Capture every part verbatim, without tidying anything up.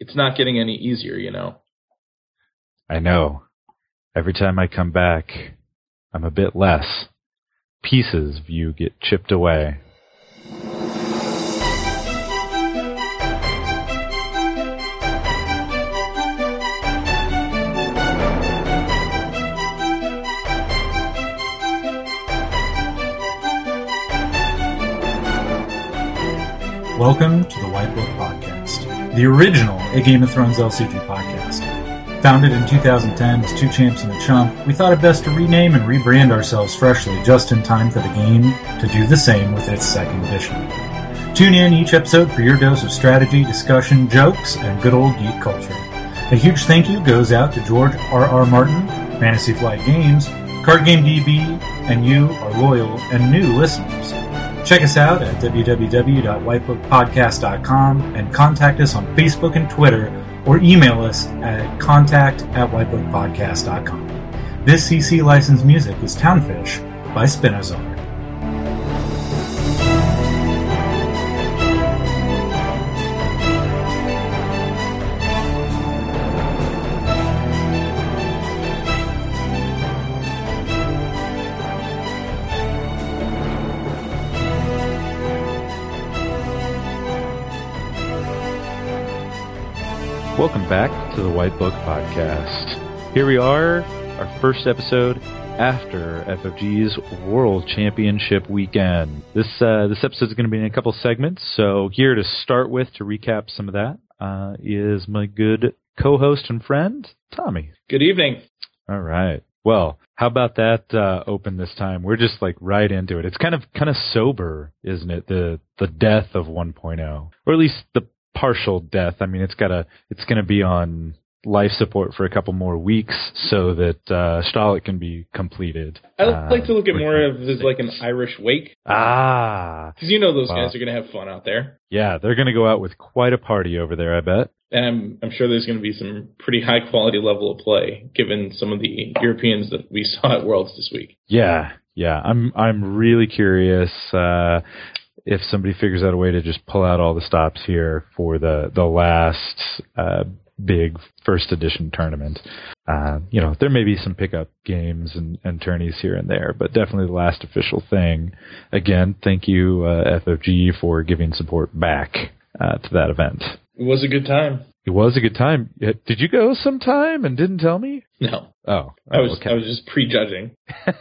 it's not getting any easier, you know. I know. Every time I come back, I'm a bit less. Pieces of you get chipped away. Welcome to the White Book Podcast, the original A Game of Thrones L C G podcast. Founded in two thousand ten as Two Champs and a Chump, we thought it best to rename and rebrand ourselves freshly just in time for the game to do the same with its second edition. Tune in each episode for your dose of strategy, discussion, jokes, and good old geek culture. A huge thank you goes out to George R R. Martin, Fantasy Flight Games, Card Game D B, and you, our loyal and new listeners. Check us out at w w w dot white book podcast dot com and contact us on Facebook and Twitter, or email us at contact at white book podcast dot com. This C C licensed music is Townfish by Spinozar. Welcome back to the White Book Podcast. Here we are, our first episode after F F G's World Championship weekend. This uh, this episode is going to be in a couple segments, so here to start with, to recap some of that, uh, is my good co-host and friend, Tommy. Good evening. All right. Well, how about that uh, open this time? We're just like right into it. It's kind of kind of sober, isn't it? The the death of one point oh, or at least the partial death. I mean, it's gotta, it's going to be on life support for a couple more weeks so that uh, Stahleck can be completed. I'd uh, like to look at more of this like an Irish wake. Ah. Because you know those well, guys are going to have fun out there. Yeah, they're going to go out with quite a party over there, I bet. And I'm, I'm sure there's going to be some pretty high quality level of play, given some of the Europeans that we saw at Worlds this week. Yeah, yeah. I'm I'm really curious uh, if somebody figures out a way to just pull out all the stops here for the the last uh, big first edition tournament. Uh, you know, there may be some pickup games and, and tourneys here and there, but definitely the last official thing. Again, thank you, uh, F F G, for giving support back uh, to that event. It was a good time. It was a good time. Did you go sometime and didn't tell me? No. Oh, I was okay. I was just prejudging.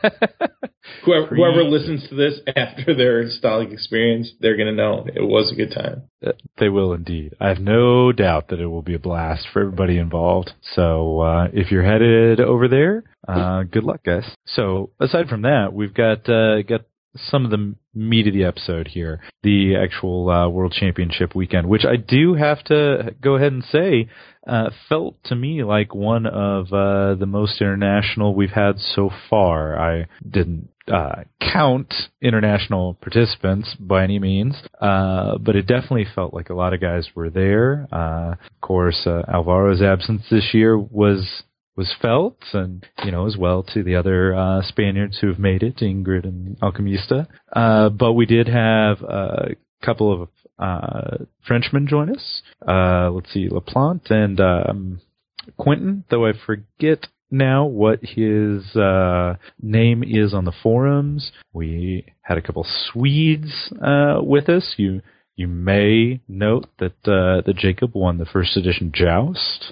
whoever, Pre- whoever listens to this after their Stahleck experience, they're going to know it was a good time. They will indeed. I have no doubt that it will be a blast for everybody involved. So uh, if you're headed over there, uh, good luck, guys. So aside from that, we've got uh, got some of the meat of the episode here, the actual uh, World Championship weekend, which I do have to go ahead and say uh, felt to me like one of uh, the most international we've had so far. I didn't uh, count international participants by any means, uh, but it definitely felt like a lot of guys were there. Uh, of course, uh, Alvaro's absence this year was was felt, and, you know, as well to the other uh, Spaniards who have made it, Ingrid and Alchemista. Uh, but we did have a couple of uh, Frenchmen join us. Uh, let's see, LaPlante and um, Quentin, though I forget now what his uh, name is on the forums. We had a couple Swedes uh, with us. You You may note that uh, that Jacob won the first edition Joust,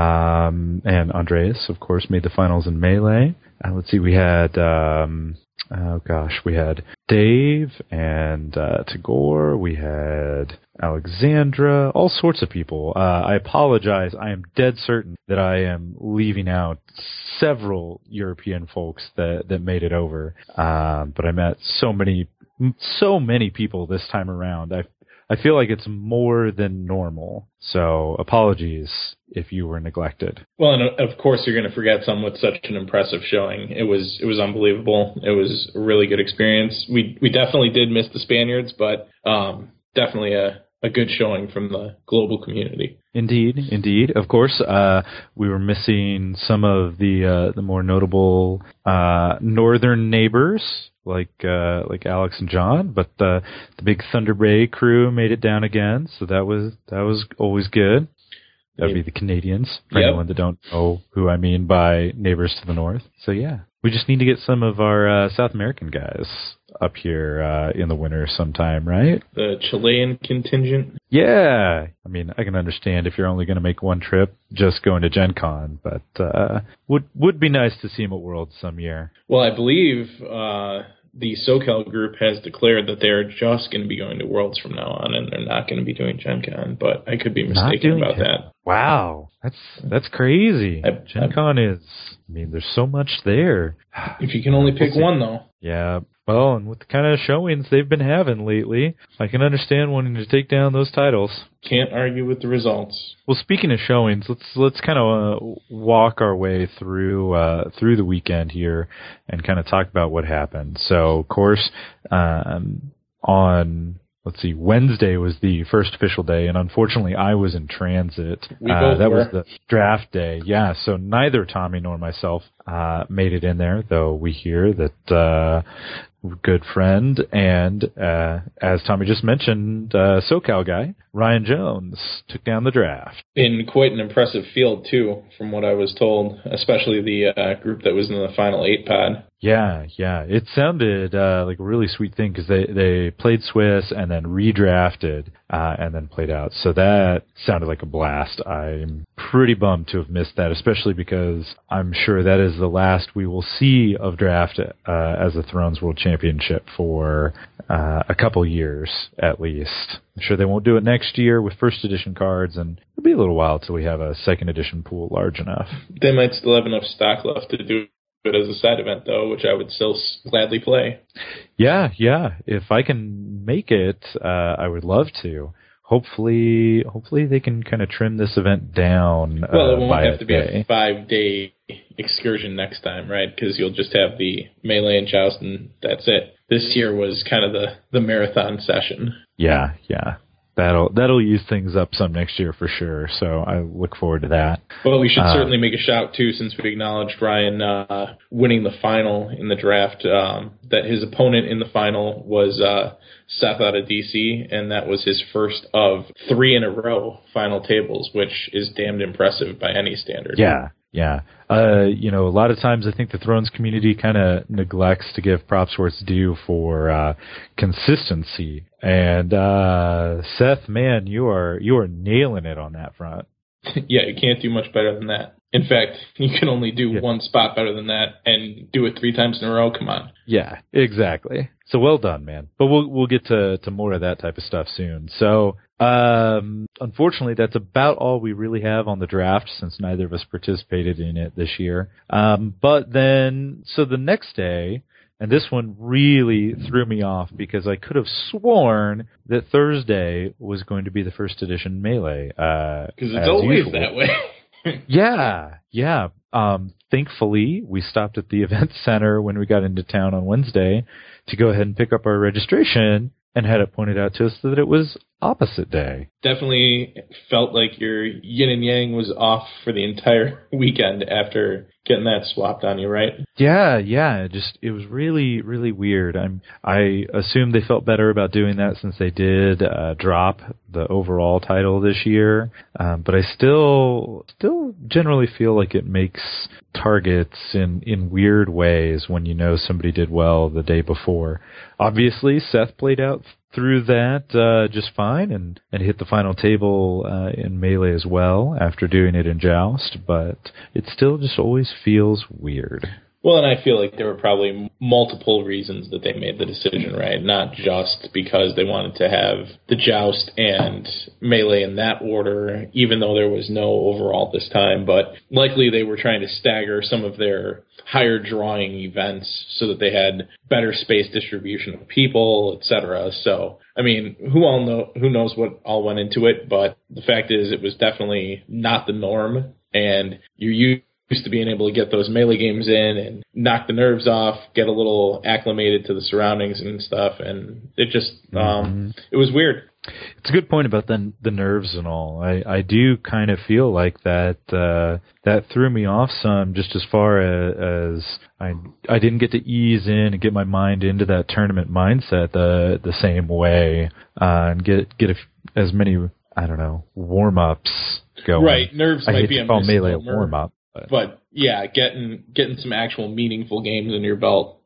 um, and Andreas, of course, made the finals in Melee. Uh, let's see, we had um, oh gosh, we had Dave and uh, Tagore. We had Alexandra, all sorts of people. Uh, I apologize. I am dead certain that I am leaving out several European folks that that made it over. Um, but I met so many, so many people this time around. I I feel like it's more than normal. So apologies if you were neglected. Well, and of course you're going to forget some with such an impressive showing. It was it was unbelievable. It was a really good experience. We we definitely did miss the Spaniards, but um, definitely a, a good showing from the global community. Indeed, indeed. Of course, uh, we were missing some of the uh, the more notable uh, northern neighbors, like uh, like Alex and John, but the the big Thunder Bay crew made it down again, so that was that was always good. That would be the Canadians, for Yep. anyone that don't know who I mean by neighbors to the north. So yeah, we just need to get some of our uh, South American guys up here uh, in the winter sometime, right? The Chilean contingent. Yeah. I mean, I can understand if you're only going to make one trip, just going to Gen Con, but uh, would would be nice to see him at Worlds some year. Well, I believe uh, the SoCal group has declared that they're just going to be going to Worlds from now on, and they're not going to be doing Gen Con, but I could be Not mistaken doing about Gen- that. Wow, that's that's crazy. I- Gen Con is, I mean, there's so much there. If you can only pick one, though. Yeah, well, and with the kind of showings they've been having lately, I can understand wanting to take down those titles. Can't argue with the results. Well, speaking of showings, let's let's kind of uh, walk our way through uh, through the weekend here and kind of talk about what happened. So, of course, um, on let's see, Wednesday was the first official day, and unfortunately, I was in transit. We uh, both that were. was the draft day. Yeah, so neither Tommy nor myself uh, made it in there, though we hear that. Uh, good friend and, uh, as Tommy just mentioned, uh, SoCal guy, Ryan Jones, took down the draft. In quite an impressive field, too, from what I was told, especially the uh, group that was in the final eight pod. Yeah, yeah. It sounded uh, like a really sweet thing because they, they played Swiss and then redrafted uh, and then played out. So that sounded like a blast. I'm pretty bummed to have missed that, especially because I'm sure that is the last we will see of draft uh, as a Thrones World Championship for uh, a couple years at least. I'm sure they won't do it next year with first edition cards, and it'll be a little while till we have a second edition pool large enough. They might still have enough stock left to do it as a side event, though, which I would still gladly play. Yeah, yeah. If I can make it, uh, I would love to. Hopefully, hopefully they can kind of trim this event down. Well, it uh, won't by have a to be day. a five-day excursion next time, right? Because you'll just have the melee and joust, and that's it. This year was kind of the, the marathon session. Yeah, yeah. That'll that'll ease things up some next year for sure. So I look forward to that. Well, we should Uh, certainly make a shout, too, since we acknowledged Ryan uh, winning the final in the draft, um, that his opponent in the final was uh, Seth out of D C, and that was his first of three in a row final tables, which is damned impressive by any standard. Yeah, yeah. Uh, you know, a lot of times I think the Thrones community kind of neglects to give props where it's due for uh, consistency. And uh, Seth, man, you are you are nailing it on that front. Yeah, you can't do much better than that. In fact, you can only do Yeah. one spot better than that, and do it three times in a row. Come on. Yeah, exactly. So well done, man. But we'll we'll get to, to more of that type of stuff soon. So um, unfortunately, that's about all we really have on the draft since neither of us participated in it this year. Um, but then, so the next day, and this one really threw me off because I could have sworn that Thursday was going to be the first edition Melee. Because Because it's always that way. Yeah, yeah. Um, thankfully, we stopped at the event center when we got into town on Wednesday to go ahead and pick up our registration and had it pointed out to us that it was opposite day. Definitely felt like your yin and yang was off for the entire weekend after getting that swapped on you, right? Yeah, yeah. It just it was really, really weird. I'm I assume they felt better about doing that since they did uh, drop the overall title this year. Um, but I still still generally feel like it makes targets in, in weird ways when you know somebody did well the day before. Obviously, Seth played out through that uh, just fine and, and hit the final table uh, in Melee as well after doing it in Joust, but it still just always feels weird. Well, and I feel like there were probably multiple reasons that they made the decision, right? Not just because they wanted to have the Joust and Melee in that order, even though there was no overall this time, but likely they were trying to stagger some of their higher drawing events so that they had better space distribution of people, et cetera. So, I mean, who all know who knows what all went into it, but the fact is it was definitely not the norm, and you're used used to being able to get those Melee games in and knock the nerves off, get a little acclimated to the surroundings and stuff, and it just, um, mm-hmm. it was weird. It's a good point about the the nerves and all. I, I do kind of feel like that uh, that threw me off some, just as far as, as I I didn't get to ease in and get my mind into that tournament mindset the the same way uh, and get get a, as many I don't know warm ups going. Right, nerves I might hate be to a call Melee a misnomer, warm-up. But. but yeah, getting getting some actual meaningful games in your belt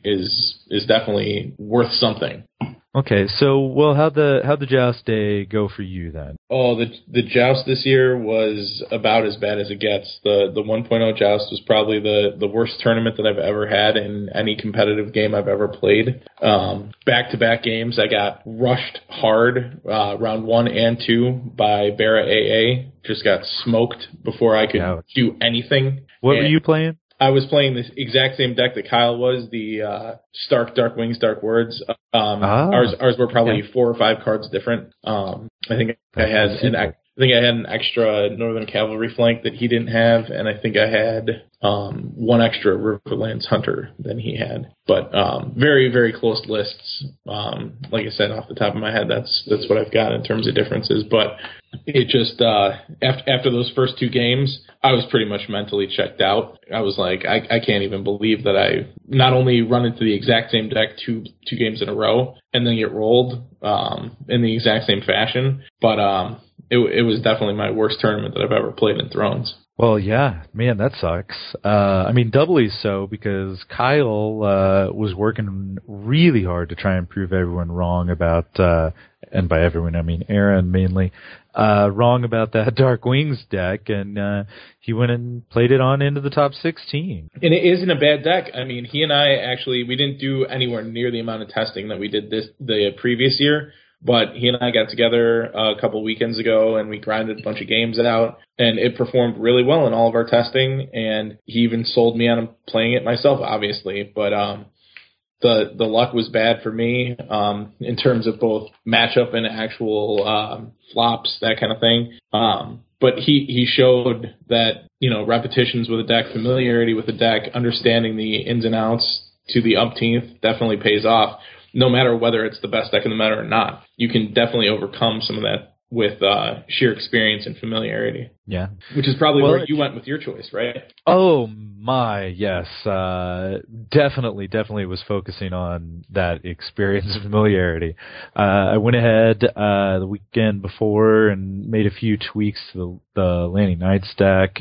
is is definitely worth something. Okay, so well, how'd the how'd the Joust day go for you then? Oh, the the Joust this year was about as bad as it gets. The the one point oh Joust was probably the, the worst tournament that I've ever had in any competitive game I've ever played. Um, back-to-back games, I got rushed hard, uh, round one and two by Barra A A. Just got smoked before I could Ouch. do anything. What and were you playing? I was playing the exact same deck that Kyle was, the uh, Stark, Dark Wings, Dark Words. Um, ah, ours ours were probably okay. four or five cards different. Um, I think That's I had simple. an I think I had an extra Northern Cavalry flank that he didn't have, and I think I had um, one extra Riverlands Hunter than he had. But um, very, very close lists. Um, like I said, off the top of my head, that's that's what I've got in terms of differences. But it just uh, after after those first two games, I was pretty much mentally checked out. I was like, I, I can't even believe that I not only run into the exact same deck two two games in a row and then get rolled um, in the exact same fashion, but um, it, it was definitely my worst tournament that I've ever played in Thrones. Well, yeah, man, that sucks. Uh, I mean, doubly so because Kyle uh, was working really hard to try and prove everyone wrong about, uh, and by everyone I mean Aaron mainly, uh, wrong about that Dark Wings deck, and uh, he went and played it on into the top sixteen. And it isn't a bad deck. I mean, he and I actually, we didn't do anywhere near the amount of testing that we did this the previous year. But he and I got together a couple weekends ago, and we grinded a bunch of games out, and it performed really well in all of our testing, and he even sold me on playing it myself, obviously. But um, the the luck was bad for me um, in terms of both matchup and actual um, flops, that kind of thing. Um, but he, he showed that, you know, repetitions with a deck, familiarity with the deck, understanding the ins and outs to the umpteenth definitely pays off. No matter whether it's the best deck in the meta or not, you can definitely overcome some of that with uh, sheer experience and familiarity. Yeah. Which is probably well, where you went with your choice, right? Oh, my, yes. Uh, definitely, definitely was focusing on that experience and familiarity. Uh, I went ahead uh, the weekend before and made a few tweaks to the, the Landing Knights deck.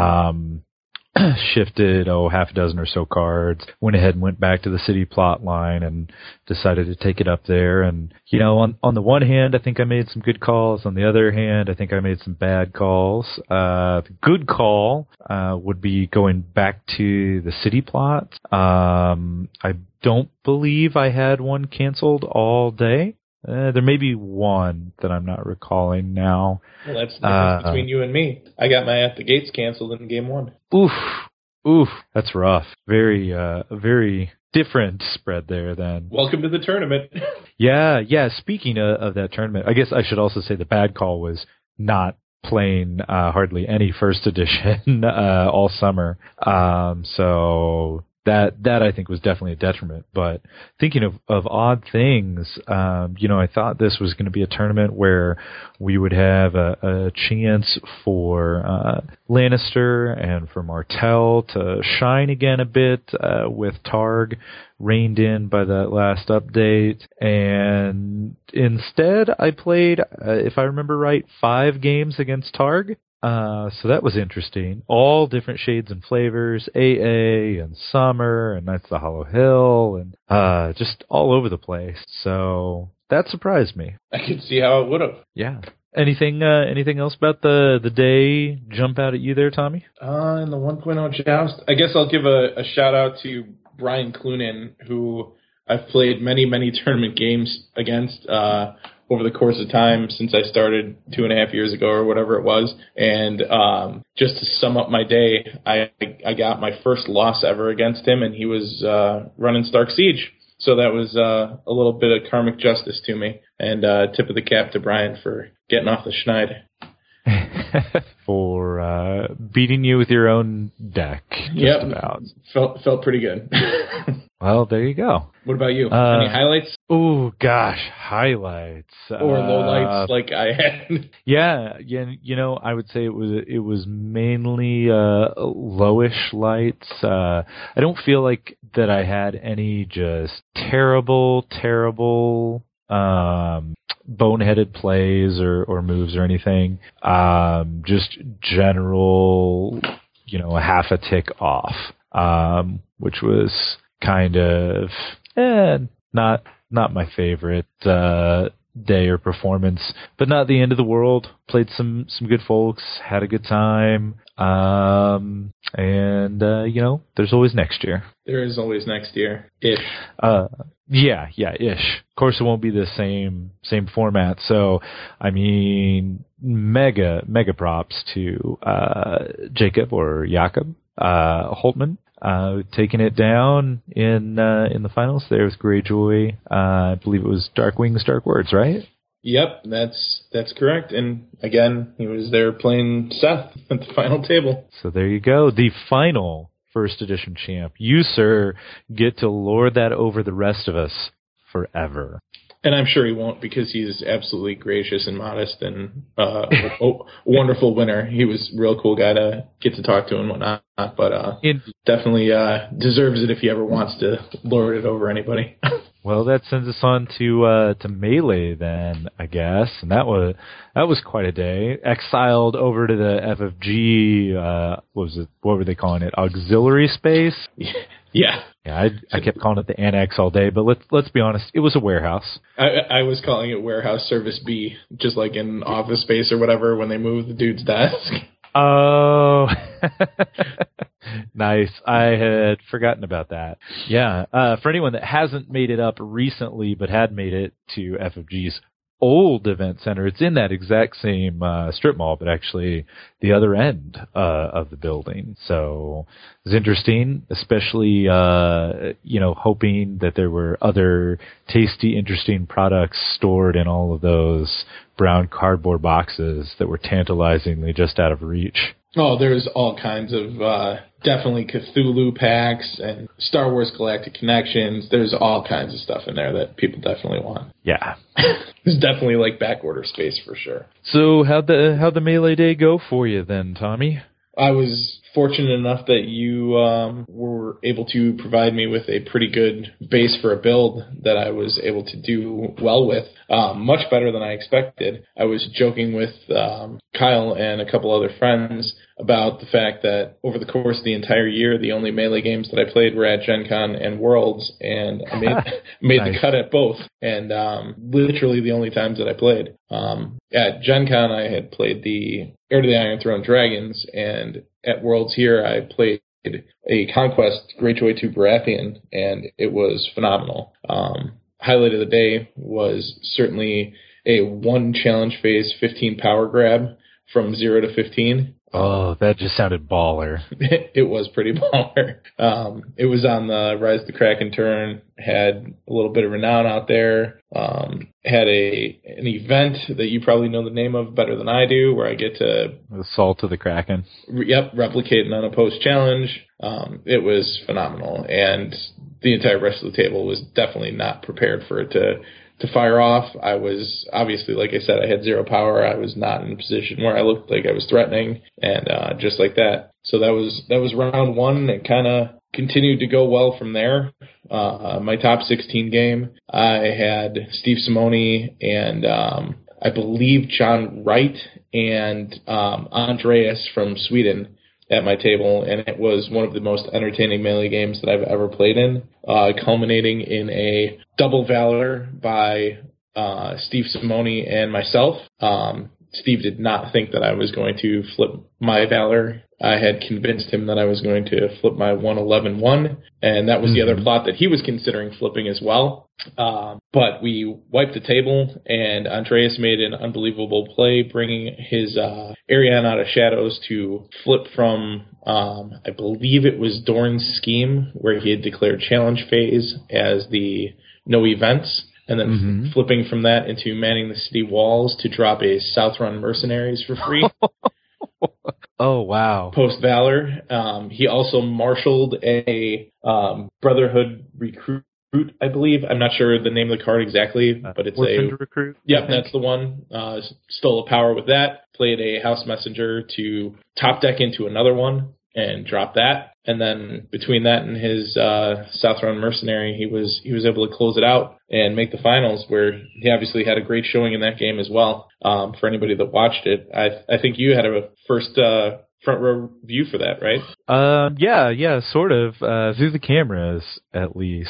Um shifted, oh, half a dozen or so cards, went ahead and went back to the city plot line and decided to take it up there. And, you know, on, on the one hand, I think I made some good calls. On the other hand, I think I made some bad calls. Uh, the good call, uh, would be going back to the city plot. Um, I don't believe I had one canceled all day. Uh, there may be one that I'm not recalling now. Well, that's the difference uh, between you and me. I got my At the Gates canceled in game one. Oof. Oof. That's rough. Very, uh, very different spread there then. Welcome to the tournament. Yeah, yeah. Speaking of, of that tournament, I guess I should also say the bad call was not playing uh, hardly any first edition uh, all summer. Um, so... That that I think was definitely a detriment. But thinking of, of odd things, um, you know, I thought this was going to be a tournament where we would have a, a chance for uh, Lannister and for Martell to shine again a bit uh, with Targ reined in by that last update. And instead, I played, uh, if I remember right, five games against Targ. Uh, so that was interesting. All different shades and flavors, A A and Summer and Knights of the Hollow Hill and, uh, just all over the place. So that surprised me. I could see how it would have. Yeah. Anything, uh, anything else about the, the day jump out at you there, Tommy? Uh, in the one point oh Joust, I guess I'll give a, a shout out to Brian Clunan, who I've played many, many tournament games against, uh, over the course of time since I started two and a half years ago or whatever it was. And um, just to sum up my day, I I got my first loss ever against him, and he was uh, running Stark Siege. So that was uh, a little bit of karmic justice to me. And uh, tip of the cap to Brian for getting off the schneid. For uh, beating you with your own deck. Just yep. about. Felt, felt pretty good. Well, there you go. What about you? Uh, Any highlights? Oh, gosh, highlights. Or uh, lowlights like I had? Yeah, yeah, you know, I would say it was it was mainly uh, lowish lights. Uh, I don't feel like that I had any just terrible, terrible um, boneheaded plays or, or moves or anything. Um, just general, you know, a half a tick off, um, which was kind of eh, not not my favorite uh, day or performance, but not the end of the world. Played some some good folks, had a good time, um, and uh, you know, there's always next year. There is always next year, ish. Uh, yeah, yeah, ish. Of course, it won't be the same same format. So, I mean, mega mega props to uh, Jacob or Jakob uh, Holtman. Uh, taking it down in uh, in the finals there with Greyjoy. Uh, I believe it was Dark Wings, Dark Words, right? Yep, that's that's correct. And again, he was there playing Seth at the final table. So there you go, the final first edition champ. You, sir, get to lord that over the rest of us forever. And I'm sure he won't, because he's absolutely gracious and modest and uh, a, a wonderful winner. He was a real cool guy to get to talk to and whatnot, but uh, definitely uh, deserves it if he ever wants to lord it over anybody. Well, that sends us on to uh, to Melee then, I guess, and that was that was quite a day. Exiled over to the F F G. Uh, what was it? What were they calling it? Auxiliary space. Yeah. Yeah, I, I kept calling it the Annex all day, but let's let's be honest, it was a warehouse. I, I was calling it Warehouse Service B, just like in Office Space or whatever when they moved the dude's desk. Oh, nice. I had forgotten about that. Yeah, uh, for anyone that hasn't made it up recently but had made it to F F G's old event center, it's in that exact same uh, strip mall, but actually the other end uh, of the building. So it's interesting, especially uh, you know, hoping that there were other tasty, interesting products stored in all of those brown cardboard boxes that were tantalizingly just out of reach. Oh, there's all kinds of uh, definitely Cthulhu packs and Star Wars Galactic Connections. There's all kinds of stuff in there that people definitely want. Yeah. There's definitely like back order space for sure. So how'd the, how'd the Melee Day go for you then, Tommy? I was fortunate enough that you um, were able to provide me with a pretty good base for a build that I was able to do well with, um, much better than I expected. I was joking with um, Kyle and a couple other friends about the fact that over the course of the entire year, the only Melee games that I played were at Gen Con and Worlds, and I made, made nice. the cut at both, and um, literally the only times that I played. Um, at Gen Con, I had played the Heir to the Iron Throne Dragons, and at Worlds here, I played a Conquest Greyjoy two Baratheon, and it was phenomenal. Um, highlight of the day was certainly a one challenge phase fifteen power grab from zero to fifteen. Oh, that just sounded baller. It was pretty baller. Um, it was on the Rise of the Kraken turn, had a little bit of renown out there, um, had a an event that you probably know the name of better than I do, where I get to... Assault of the Kraken. Re- yep, replicate an unopposed challenge. Um, it was phenomenal, and the entire rest of the table was definitely not prepared for it to... To fire off. I was obviously, like I said, I had zero power. I was not in a position where I looked like I was threatening, and uh, just like that. So that was that was round one. It kind of continued to go well from there. Uh, my top sixteen game, I had Steve Simoni and um, I believe John Wright and um, Andreas from Sweden at my table, and it was one of the most entertaining Melee games that I've ever played in, uh, culminating in a double Valor by uh, Steve Simoni and myself. Um, Steve did not think that I was going to flip my Valor. I had convinced him that I was going to flip my one eleven one, and that was mm-hmm. the other plot that he was considering flipping as well. Um, but we wiped the table, and Andreas made an unbelievable play, bringing his uh, Ariane out of Shadows to flip from, um, I believe it was Dorn's scheme, where he had declared challenge phase as the no events, and then mm-hmm. flipping from that into manning the city walls to drop a South-Run Mercenaries for free. Oh, wow. Post-Valor. Um, he also marshaled a um, Brotherhood recruit, I believe. I'm not sure the name of the card exactly, but it's Orphaned a... recruit? Yep, that's the one. Uh, stole a power with that. Played a House Messenger to top deck into another one. and dropped that. And then between that and his uh, South Run Mercenary, he was he was able to close it out and make the finals, where he obviously had a great showing in that game as well. Um, for anybody that watched it, I I think you had a first uh, front row view for that, right? Um, yeah, yeah, sort of uh, through the cameras at least.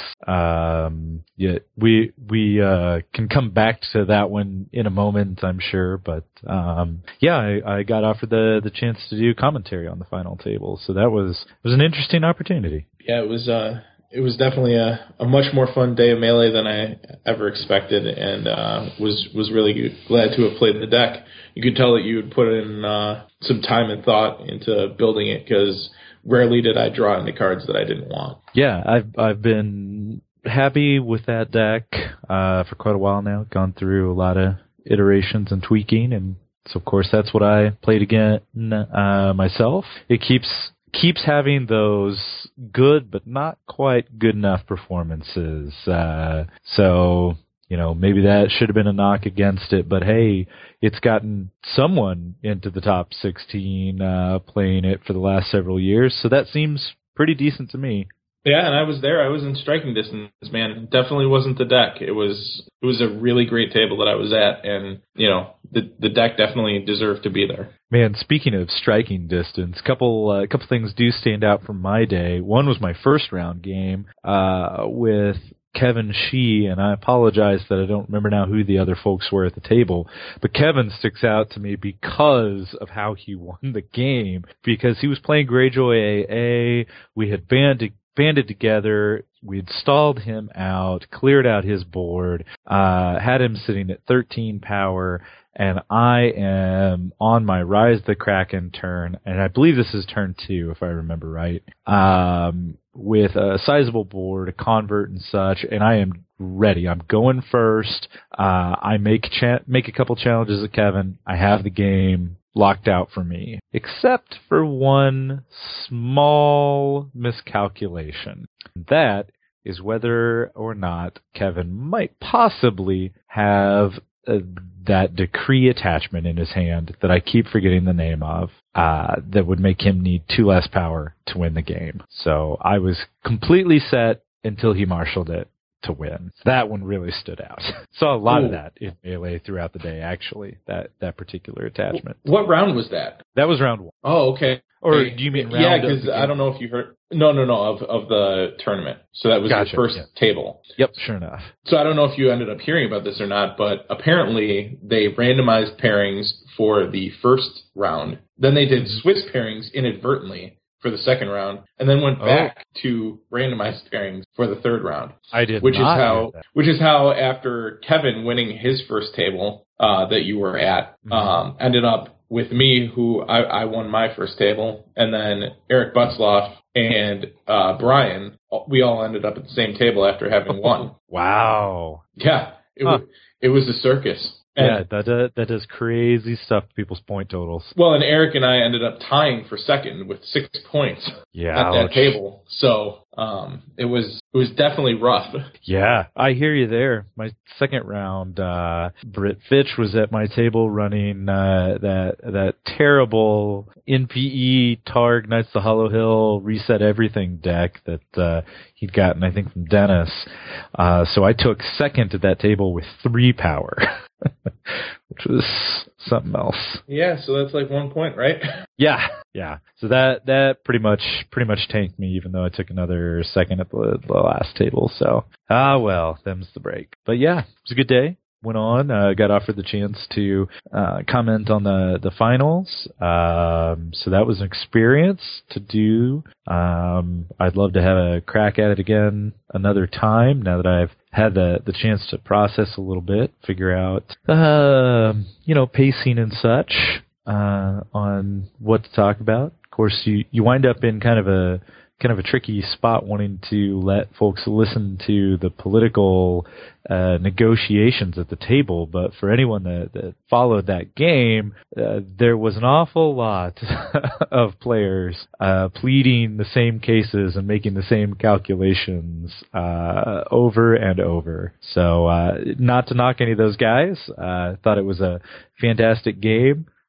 Um, yeah, we we uh, can come back to that one in a moment, I'm sure. But um, yeah, I, I got offered the the chance to do commentary on the final table, so that was was an interesting opportunity. Yeah, it was. Uh, it was definitely a, a much more fun day of Melee than I ever expected, and uh, was was really glad to have played the deck. You could tell that you had put in uh, some time and thought into building it, because rarely did I draw any cards that I didn't want. Yeah, I've I've been happy with that deck uh, for quite a while now. Gone through a lot of iterations and tweaking, and so of course that's what I played again uh, myself. It keeps keeps having those good but not quite good enough performances. Uh, so. You know, maybe that should have been a knock against it, but hey, it's gotten someone into the top sixteen uh, playing it for the last several years, so that seems pretty decent to me. Yeah, and I was there. I was in striking distance, man. It definitely wasn't the deck. It was it was a really great table that I was at, and, you know, the the deck definitely deserved to be there. Man, speaking of striking distance, a couple uh, couple things do stand out from my day. One was my first round game uh, with Kevin Shee, and I apologize that I don't remember now who the other folks were at the table, but Kevin sticks out to me because of how he won the game, because he was playing Greyjoy A A, we had banded, banded together, we had stalled him out, cleared out his board, uh, had him sitting at thirteen power, and I am on my Rise the Kraken turn, and I believe this is turn two, if I remember right, um, with a sizable board, a convert and such, and I am ready. I'm going first. Uh, I make cha- make a couple challenges at Kevin. I have the game locked out for me, except for one small miscalculation. That is whether or not Kevin might possibly have uh, that decree attachment in his hand that I keep forgetting the name of, uh, that would make him need two less power to win the game. So I was completely set until he marshaled it to win. That one really stood out. Saw a lot Ooh. of that in Melee throughout the day, actually, that, that particular attachment. What round was that? That was round one. Oh, okay. Or do you mean round? Yeah, because I don't know if you heard. No, no, no, of of the tournament. So that was gotcha, your first yeah. table. Yep, sure enough. So I don't know if you ended up hearing about this or not, but apparently they randomized pairings for the first round. Then they did Swiss pairings inadvertently for the second round, and then went back oh. to randomized pairings for the third round. I did which not is how, hear that. Which is how after Kevin winning his first table uh, that you were at, mm-hmm. um, ended up with me, who I, I won my first table, and then Eric Butzloff and uh, Brian, we all ended up at the same table after having won. Wow. Yeah, it, huh. was, it was a circus. And, yeah, that uh, that does crazy stuff to people's point totals. Well, and Eric and I ended up tying for second with six points yeah, at that ouch. table. So um, it was it was definitely rough. Yeah, I hear you there. My second round, uh, Britt Fitch was at my table running uh, that that terrible N P E Targ Knights of the Hollow Hill Reset Everything deck that uh, he'd gotten, I think, from Dennis. Uh, so I took second at that table with three power. Which was something else. Yeah, so that's like one point, right? Yeah, yeah. So that that pretty much pretty much tanked me, even though I took another second at the, the last table. So ah well, them's the break. But yeah, it was a good day. Went on, uh, got offered the chance to uh, comment on the the finals. Um, so that was an experience to do. Um, I'd love to have a crack at it again another time. Now that I've had the the chance to process a little bit, figure out, uh, you know, pacing and such uh, on what to talk about. Of course, you you wind up in kind of a kind of a tricky spot wanting to let folks listen to the political uh, negotiations at the table. But for anyone that, that followed that game, uh, there was an awful lot of players uh, pleading the same cases and making the same calculations uh, over and over. So uh, not to knock any of those guys. I uh, thought it was a fantastic game.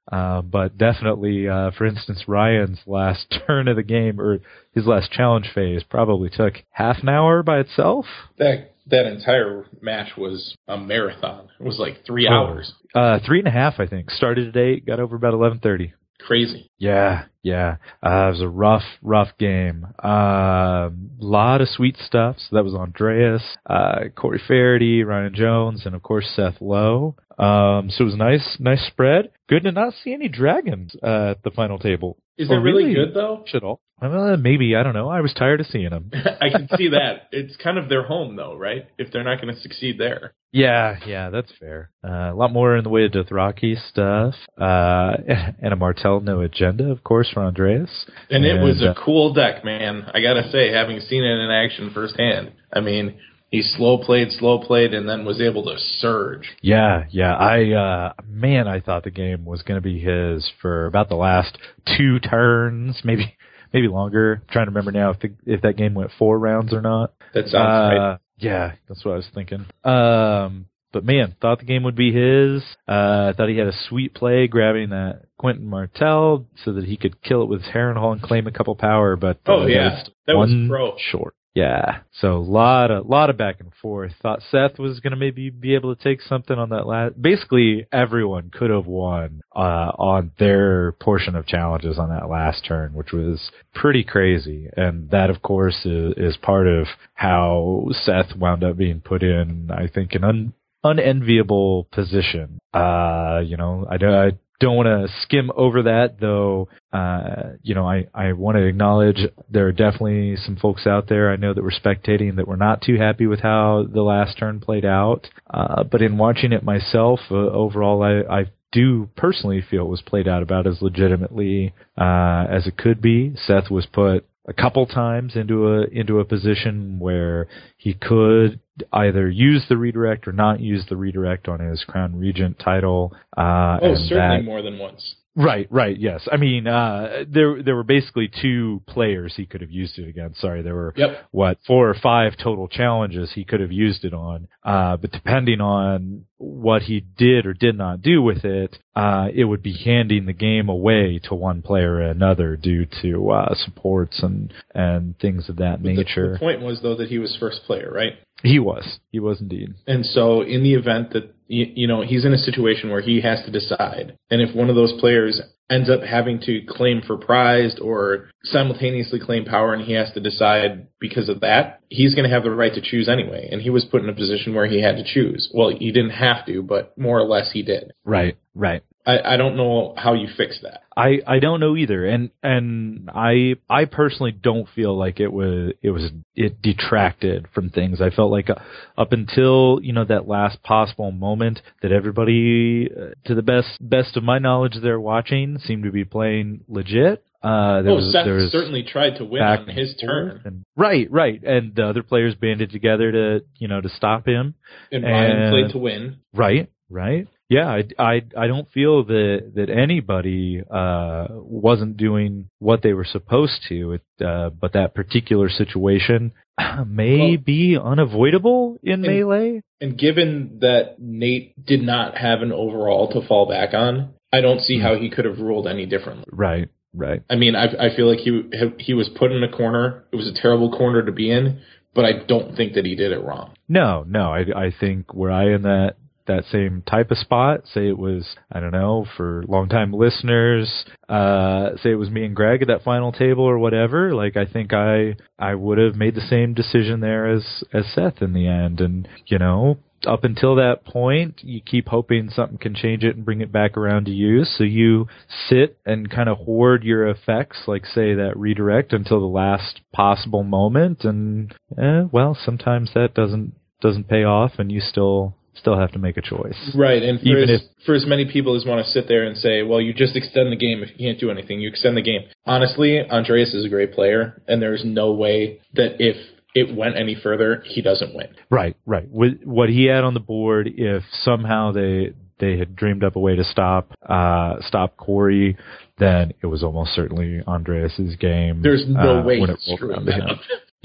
Uh, but definitely, uh, for instance, Ryan's last turn of the game, or his last challenge phase, probably took half an hour by itself. That that entire match was a marathon. It was like three oh, hours. Uh, three and a half, I think. Started at eight, got over about eleven thirty. Crazy. Yeah, yeah. Uh, it was a rough, rough game. A uh, lot of sweet stuff. So that was Andreas, uh, Corey Faraday, Ryan Jones, and of course Seth Lowe. Um, so it was a nice, nice spread. Good to not see any dragons uh, at the final table. Is it really, really good though? At all? Uh, maybe, I don't know. I was tired of seeing them. I can see that. It's kind of their home though, right? If they're not going to succeed there. Yeah, yeah, that's fair. Uh, a lot more in the way of Dothraki stuff. Uh, and a Martell no agenda, of course, for Andreas. And, and it was a uh, cool deck, man. I gotta say, having seen it in action firsthand. I mean, he slow played, slow played, and then was able to surge. Yeah, yeah. I uh, man, I thought the game was going to be his for about the last two turns, maybe maybe longer. I'm trying to remember now if the, if that game went four rounds or not. That sounds uh, right. Yeah, that's what I was thinking. Um, but man, thought the game would be his. Uh, thought he had a sweet play grabbing that Quentin Martell so that he could kill it with Harrenhal and claim a couple power. But uh, oh yeah, that was one pro. short. Yeah, so a lot of lot of back and forth. Thought Seth was going to maybe be able to take something on that last. Basically, everyone could have won uh, on their portion of challenges on that last turn, which was pretty crazy. And that, of course, is, is part of how Seth wound up being put in, I think, an un, unenviable position. Uh, you know, I, I don't want to skim over that, though. Uh, you know, I, I want to acknowledge there are definitely some folks out there I know that were spectating that were not too happy with how the last turn played out. Uh, but in watching it myself, uh, overall, I, I do personally feel it was played out about as legitimately uh, as it could be. Seth was put a couple times into a into a position where he could either use the redirect or not use the redirect on his Crown Regent title. Uh, oh, and certainly that, more than once. Right, right, yes. I mean, uh, there there were basically two players he could have used it against. Sorry, there were, yep. what, four or five total challenges he could have used it on. Uh, but depending on what he did or did not do with it, uh, it would be handing the game away to one player or another due to uh, supports and, and things of that but nature. The, the point was, though, that he was first player, right? He was. He was indeed. And so in the event that, you, you know, he's in a situation where he has to decide, and if one of those players ends up having to claim for prized or simultaneously claim power and he has to decide because of that, he's going to have the right to choose anyway. And he was put in a position where he had to choose. Well, he didn't have to, but more or less he did. Right, right. I, I don't know how you fix that. I, I don't know either, and and I I personally don't feel like it was it was it detracted from things. I felt like uh, up until you know that last possible moment that everybody, uh, to the best best of my knowledge, they're watching seemed to be playing legit. Uh, there oh, was, Seth there was certainly tried to win on his turn. And, right, right, and the other players banded together to you know to stop him. And Ryan and, played to win. Right, right. Yeah, I, I, I don't feel that, that anybody uh, wasn't doing what they were supposed to, it, uh, but that particular situation may well, be unavoidable in and, Melee. And given that Nate did not have an overall to fall back on, I don't see how he could have ruled any differently. Right, right. I mean, I, I feel like he he was put in a corner. It was a terrible corner to be in, but I don't think that he did it wrong. No, no, I, I think were I in that that same type of spot, say it was, I don't know, for longtime listeners, uh, say it was me and Greg at that final table or whatever, like I think I I would have made the same decision there as, as Seth in the end. And, you know, up until that point, you keep hoping something can change it and bring it back around to you. So you sit and kind of hoard your effects, like say that redirect until the last possible moment. And, eh, well, sometimes that doesn't doesn't pay off and you still... still have to make a choice. Right, and for, Even as, if, for as many people as want to sit there and say, well, you just extend the game if you can't do anything. You extend the game. Honestly, Andreas is a great player, and there's no way that if it went any further, he doesn't win. Right, right. With what he had on the board, if somehow they they had dreamed up a way to stop uh, stop Corey, then it was almost certainly Andreas's game. There's no uh, way when he's it rolled screwing around to that him. up. Yeah.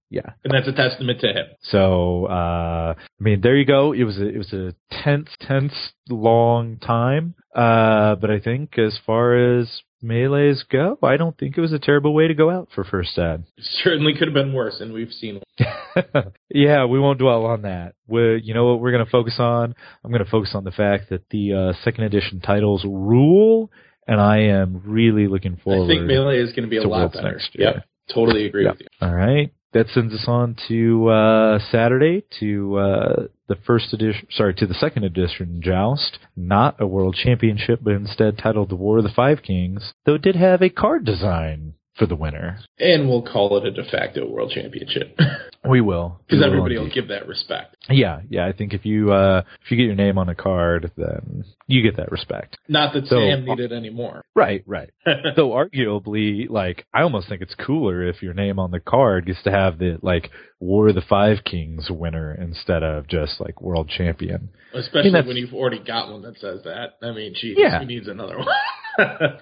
Yeah. And that's a testament to him. So, uh, I mean, there you go. It was a, it was a tense, tense, long time. Uh, but I think as far as melees go, I don't think it was a terrible way to go out for first ad. It certainly could have been worse, and we've seen it. Yeah, we won't dwell on that. We're, you know what we're going to focus on? I'm going to focus on the fact that the uh, second edition titles rule, and I am really looking forward. I think Melee is going to be a lot Worlds better. Next year. Yep, totally agree yep. with you. All right. That sends us on to uh, Saturday to uh, the first edition, sorry, to the second edition Joust. Not a world championship, but instead titled The War of the Five Kings, though it did have a card design for the winner. And we'll call it a de facto world championship. We will. Because We everybody will will give that respect. Yeah, yeah. I think if you uh, if you get your name on a card, then you get that respect. Not that So- Sam needed any more. Right, right. So arguably, like, I almost think it's cooler if your name on the card gets to have the, like, War of the Five Kings winner instead of just, like, world champion. Especially I mean, that's- when you've already got one that says that. I mean, geez, Yeah. who needs another one?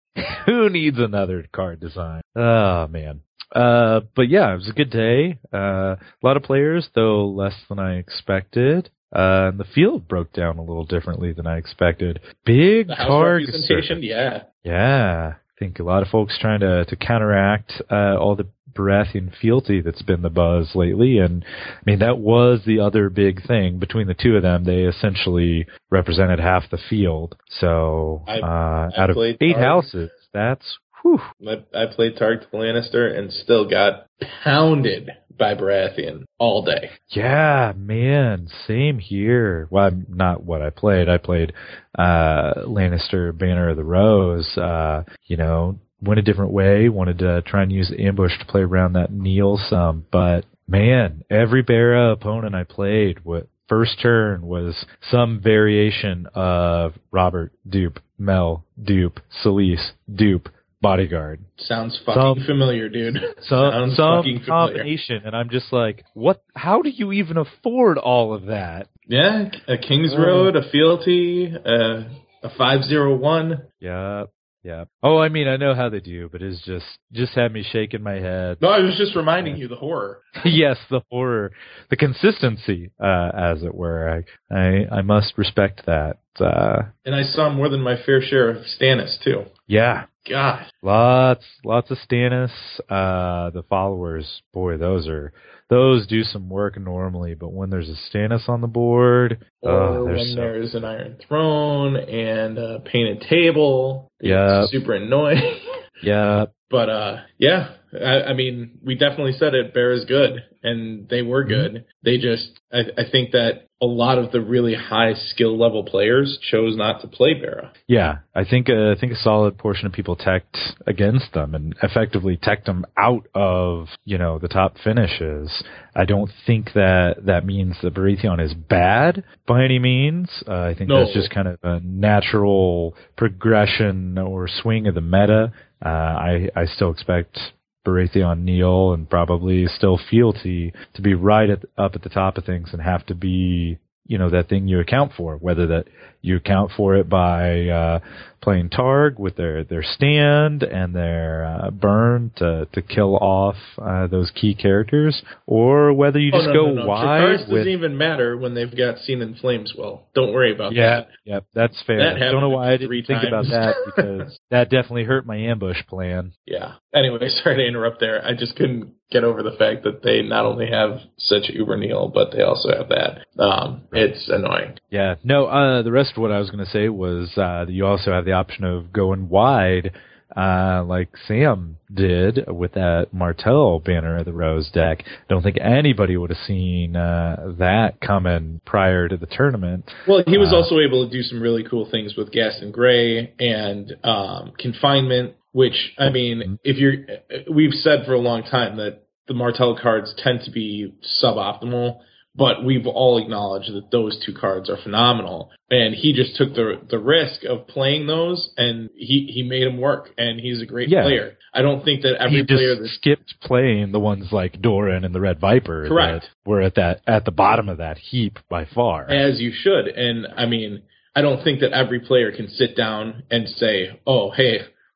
Who needs another card design? Oh, man. Uh, but yeah, it was a good day. Uh, a lot of players, though less than I expected. Uh, and the field broke down a little differently than I expected. Big The house card representation, yeah. Yeah, I think a lot of folks trying to to counteract uh, all the Baratheon fealty that's been the buzz lately, and I mean that was the other big thing between the two of them. They essentially represented half the field. So I- uh, I out of played eight Targ. houses, that's whew. I, I played Targ Lannister and still got pounded by Baratheon all day. Yeah, man, same here. Well, I'm not what I played. I played uh, Lannister Banner of the Rose. Uh, you know, went a different way. Wanted to try and use the ambush to play around that Neil some. But, man, every Barra opponent I played, what first turn was some variation of Robert dupe, Mel dupe, Solis dupe, Bodyguard. Sounds fucking Some- familiar, dude. Some, Sounds some fucking familiar. combination, and I'm just like, what? How do you even afford all of that? Yeah, a King's Oh. Road, a Fealty, uh, a five oh one. Yep, yep. Oh, I mean, I know how they do, but it's just just had me shaking my head. No, I was just reminding you the horror. Yes, the horror, the consistency, uh, as it were. I, I, I must respect that. Uh, And I saw more than my fair share of Stannis, too. yeah, God. lots, lots of Stannis. Uh, the followers, boy, those are those do some work normally, but when there's a Stannis on the board, Or oh, when there's so there's an Iron Throne and a painted table. It's Yep. super annoying. yeah. But, uh, yeah, I, I mean, we definitely said it, Bear is good, and they were good. They just, I, I think that a lot of the really high skill level players chose not to play Barra. Yeah, I think uh, I think a solid portion of people teched against them and effectively teched them out of, you know, the top finishes. I don't think that that means that Baratheon is bad by any means. Uh, I think No. that's just kind of a natural progression or swing of the meta. Uh, I I still expect Baratheon, Neil, and probably still Fealty to be right at, up at the top of things and have to be, you know, that thing you account for, whether that you account for it by uh, playing Targ with their, their stand and their uh, burn to, to kill off uh, those key characters, or whether you just oh, no, go no, no. wide Dracarys with... doesn't even matter when they've got Seen in Flames. Well, don't worry about Yeah, that. yeah, that's fair. That Don't know happened why I didn't three think about times. that, because that definitely hurt my ambush plan. Yeah. Anyway, sorry to interrupt there. I just couldn't get over the fact that they not only have such Uber Neil, but they also have that. Um, it's annoying. Yeah, no, uh, the rest of what I was going to say was uh, that you also have the option of going wide, uh, like Sam did with that Martell Banner of the Rose deck. I don't think anybody would have seen uh, that coming prior to the tournament. Well, he was Uh, also able to do some really cool things with Gaston Gray and um, Confinement, which, I mean, if you're, we've said for a long time that the Martell cards tend to be suboptimal, but we've all acknowledged that those two cards are phenomenal. And he just took the the risk of playing those, and he, he made them work, and he's a great Yeah. player. I don't think that every he just player that's skipped playing the ones like Doran and the Red Viper. Correct. That were at that at the bottom of that heap by far. as you should. And I mean, I don't think that every player can sit down and say, oh, hey,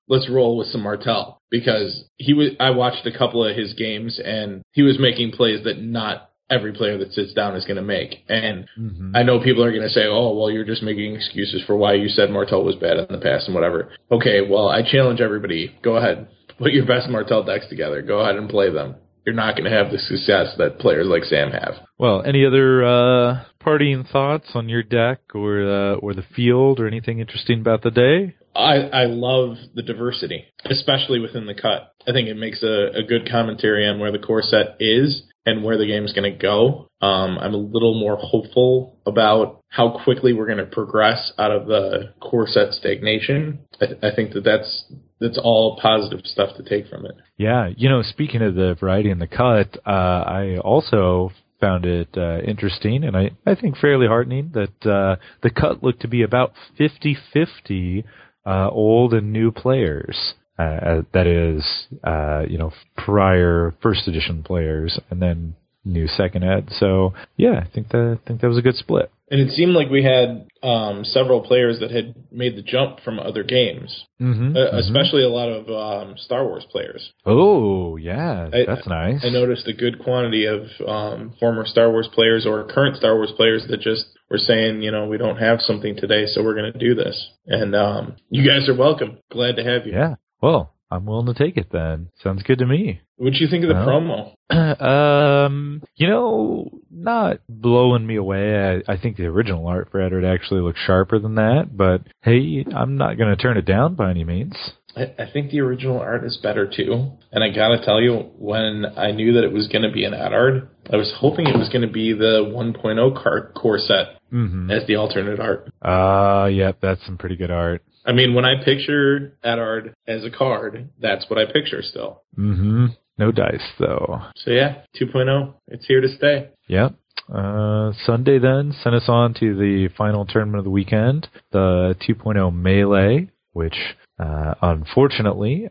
let's roll with some Martell, because he was. I watched a couple of his games, and he was making plays that not every player that sits down is going to make. And mm-hmm. I know people are going to say, oh, well, you're just making excuses for why you said Martell was bad in the past and whatever. Okay, well, I challenge everybody. Go ahead. Put your best Martell decks together. Go ahead and play them. You're not going to have the success that players like Sam have. Well, any other uh, parting thoughts on your deck or uh, or the field or anything interesting about the day? I, I love the diversity, especially within the cut. I think it makes a, a good commentary on where the core set is and where the game's going to go. Um, I'm a little more hopeful about how quickly we're going to progress out of the core set stagnation. I, I think that that's that's all positive stuff to take from it. Yeah, you know, speaking of the variety in the cut, uh, I also found it uh, interesting and I, I think fairly heartening that uh, the cut looked to be about fifty-fifty uh, old and new players. Uh, that is, uh, you know, prior first edition players and then new second ed. So yeah, I think that I think that was a good split. And it seemed like we had um, several players that had made the jump from other games, mm-hmm, uh, mm-hmm. especially a lot of um, Star Wars players. Oh yeah, I, that's nice. I noticed a good quantity of um, former Star Wars players or current Star Wars players that just were saying, you know, we don't have something today, so we're going to do this. And um, you guys are welcome. Glad to have you. Yeah. Well, I'm willing to take it then. Sounds good to me. What did you think of the well, promo? Um, you know, not blowing me away. I, I think the original art for Eddard actually looks sharper than that, but hey, I'm not going to turn it down by any means. I, I think the original art is better too. And I got to tell you, when I knew that it was going to be an Eddard, I was hoping it was going to be the one point oh card core set mm-hmm. as the alternate art. Ah, uh, yep, that's some pretty good art. I mean, when I picture Eddard as a card, that's what I picture still. Mm-hmm. No dice, though. So, yeah, two point oh. It's here to stay. Yep. Uh, Sunday, then, sent us on to the final tournament of the weekend, the two point oh Melee, which, uh, unfortunately,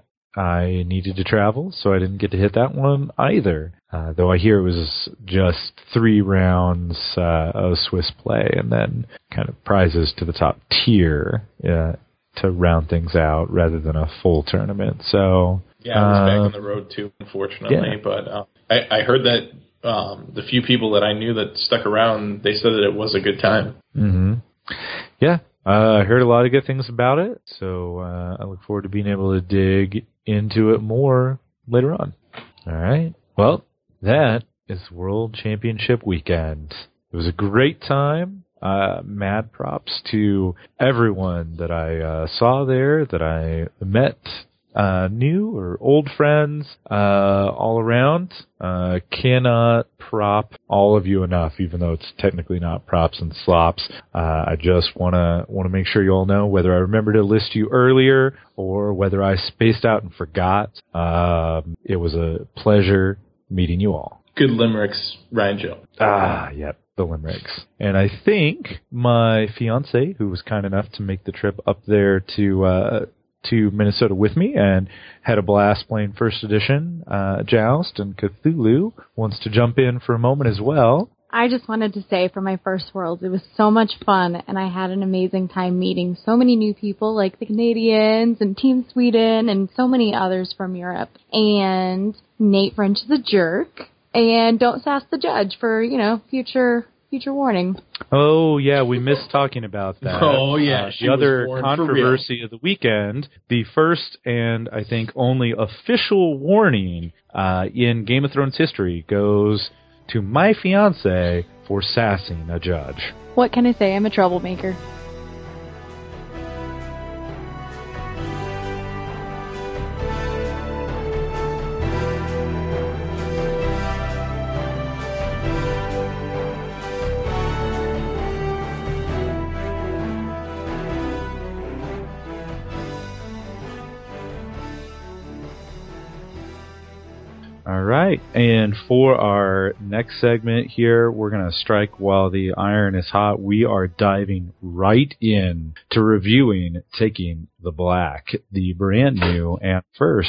I needed to travel, so I didn't get to hit that one either. Uh, though I hear it was just three rounds uh, of Swiss play and then kind of prizes to the top tier uh, to round things out rather than a full tournament. So yeah, I was uh, back on the road too, unfortunately. Yeah. But uh, I, I heard that um, the few people that I knew that stuck around, they said that it was a good time. Mm-hmm. Yeah, uh, I heard a lot of good things about it. So uh, I look forward to being able to dig into it more later on. All right. Well, that is World Championship weekend. It was a great time. Uh, mad props to everyone that I uh, saw there, that I met, uh, new or old friends, uh, all around. Uh, cannot prop all of you enough, even though it's technically not props and slops. Uh, I just wanna wanna make sure you all know, whether I remember to list you earlier or whether I spaced out and forgot. Um, it was a pleasure meeting you all. Good limericks, Ryan Joe. Ah, yep. The limericks. And I think my fiance, who was kind enough to make the trip up there to uh, to Minnesota with me and had a blast playing first edition uh, Joust and Cthulhu, wants to jump in for a moment as well. I just wanted to say for my first Worlds, it was so much fun, and I had an amazing time meeting so many new people, like the Canadians and Team Sweden and so many others from Europe. And Nate French is a jerk. And don't sass the judge for, you know, future future warning. Oh, yeah, we missed talking about that. Oh, yeah. Uh, she the other was controversy of the weekend, the first and I think only official warning uh, in Game of Thrones history goes to my fiance for sassing a judge. What can I say? I'm a troublemaker. All right, and for our next segment here, we're going to strike while the iron is hot. We are diving right in to reviewing Taking the Black, the brand new and first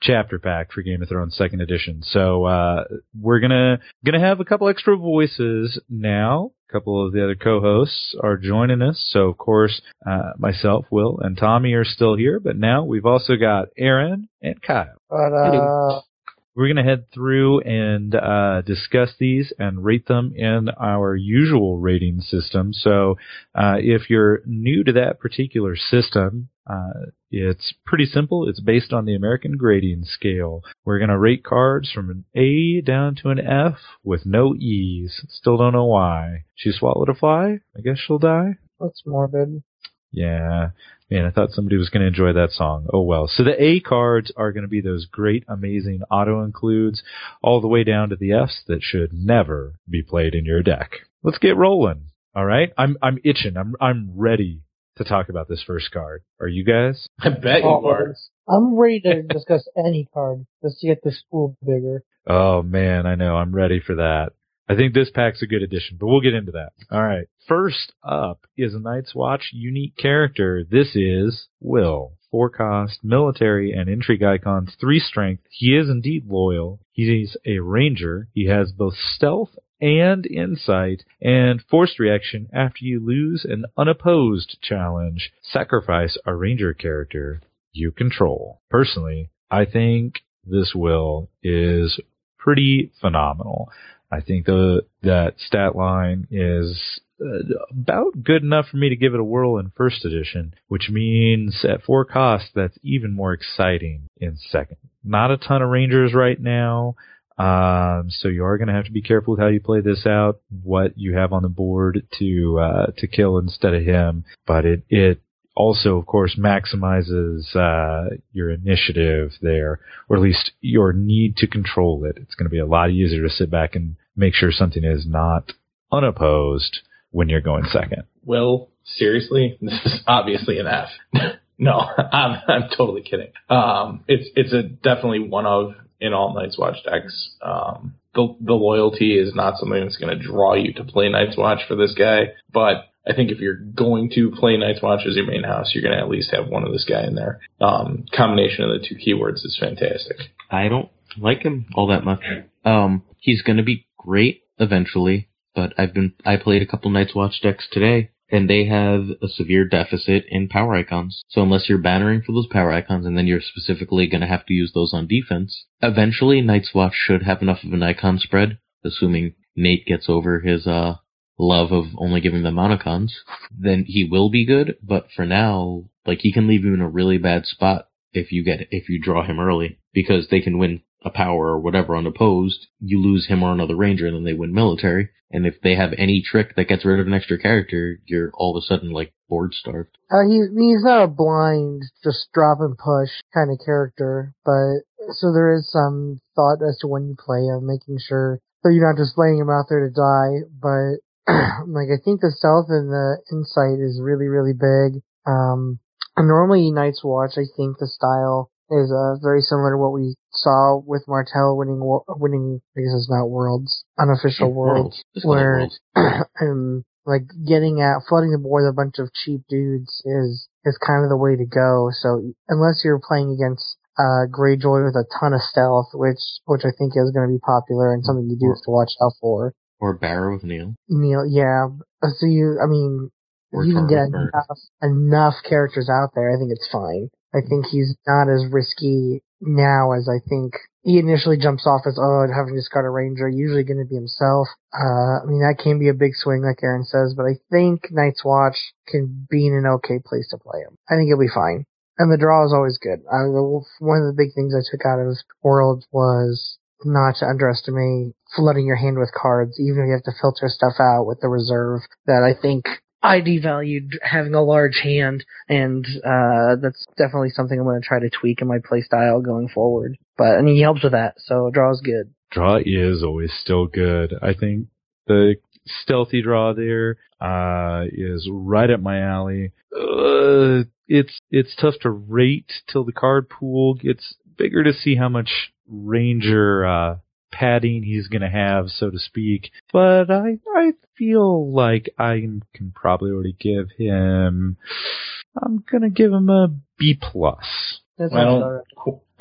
chapter pack for Game of Thrones second edition. So uh, we're gonna gonna have a couple extra voices now. A couple of the other co-hosts are joining us. So of course, uh, myself, Will, and Tommy are still here, but now we've also got Aaron and Kyle. But, uh, We're going to head through and uh, discuss these and rate them in our usual rating system. So uh, if you're new to that particular system, uh, it's pretty simple. It's based on the American grading scale. We're going to rate cards from an A down to an F with no E's. Still don't know why. She swallowed a fly? I guess she'll die? That's morbid. Yeah. Man, I thought somebody was going to enjoy that song. Oh, well. So the A cards are going to be those great, amazing auto-includes all the way down to the Fs that should never be played in your deck. Let's get rolling. All right? I'm I'm itching. I'm I'm ready to talk about this first card. Are you guys? I bet you Oh, are. I'm ready to discuss any card just to get this pool bigger. Oh, man, I know. I'm ready for that. I think this pack's a good addition, but we'll get into that. All right. First up is a Night's Watch unique character. This is Will. Four cost, military, and intrigue icons, three strength. He is indeed loyal. He's a ranger. He has both stealth and insight, and forced reaction after you lose an unopposed challenge. Sacrifice a ranger character you control. Personally, I think this Will is pretty phenomenal. I think the that stat line is uh, about good enough for me to give it a whirl in first edition, which means at four costs, that's even more exciting in second. Not a ton of Rangers right now, um, so you are going to have to be careful with how you play this out, what you have on the board to uh, to kill instead of him, but it it also, of course, maximizes uh, your initiative there, or at least your need to control it. It's going to be a lot easier to sit back and make sure something is not unopposed when you're going second. Will, seriously? This is obviously an F. No, I'm I'm totally kidding. Um, it's it's a definitely one of in all Night's Watch decks. Um, the the loyalty is not something that's going to draw you to play Night's Watch for this guy, but I think if you're going to play Night's Watch as your main house, you're going to at least have one of this guy in there. Um, combination of the two keywords is fantastic. I don't like him all that much. Um, he's going to be great eventually, but I've been I played a couple Night's Watch decks today, and they have a severe deficit in power icons. So unless you're bannering for those power icons, and then you're specifically going to have to use those on defense, eventually Night's Watch should have enough of an icon spread, assuming Nate gets over his uh love of only giving them monicons, then he will be good. But for now, like, he can leave you in a really bad spot if you get if you draw him early, because they can win a power or whatever unopposed. You lose him or another ranger, and then they win military. And if they have any trick that gets rid of an extra character, you're all of a sudden like board starved. Uh, he, he's not a blind, just drop and push kind of character, but so there is some thought as to when you play him, making sure that you're not just laying him out there to die, but like, I think the stealth and the insight is really, really big. Um, and normally Night's Watch, I think the style is uh, very similar to what we saw with Martell winning, winning, I guess it's not Worlds, unofficial Yeah, Worlds, Worlds. where, Worlds. um, like, getting at, flooding the board with a bunch of cheap dudes is, is kind of the way to go. So, unless you're playing against uh, Greyjoy with a ton of stealth, which, which I think is going to be popular and something you do have to watch out for. Or Barrow with Neil. Neil, yeah. So you, I mean, Or you can get Tormund enough, enough characters out there. I think it's fine. I think he's not as risky now as I think he initially jumps off as, oh, having to discard a ranger, usually going to be himself. Uh, I mean, that can be a big swing, like Aaron says, but I think Night's Watch can be in an okay place to play him. I think he'll be fine. And the draw is always good. I, one of the big things I took out of World was not to underestimate flooding your hand with cards, even if you have to filter stuff out with the reserve. That I think I devalued having a large hand, and uh that's definitely something I'm going to try to tweak in my play style going forward. But and he helps with that, so draw is good. Draw is always still good. I think the stealthy draw there uh is right up my alley. Uh, it's it's tough to rate till the card pool gets bigger to see how much ranger uh padding he's going to have, so to speak. But I I feel like I can probably already give him, I'm going to give him a B plus. That's I all don't right.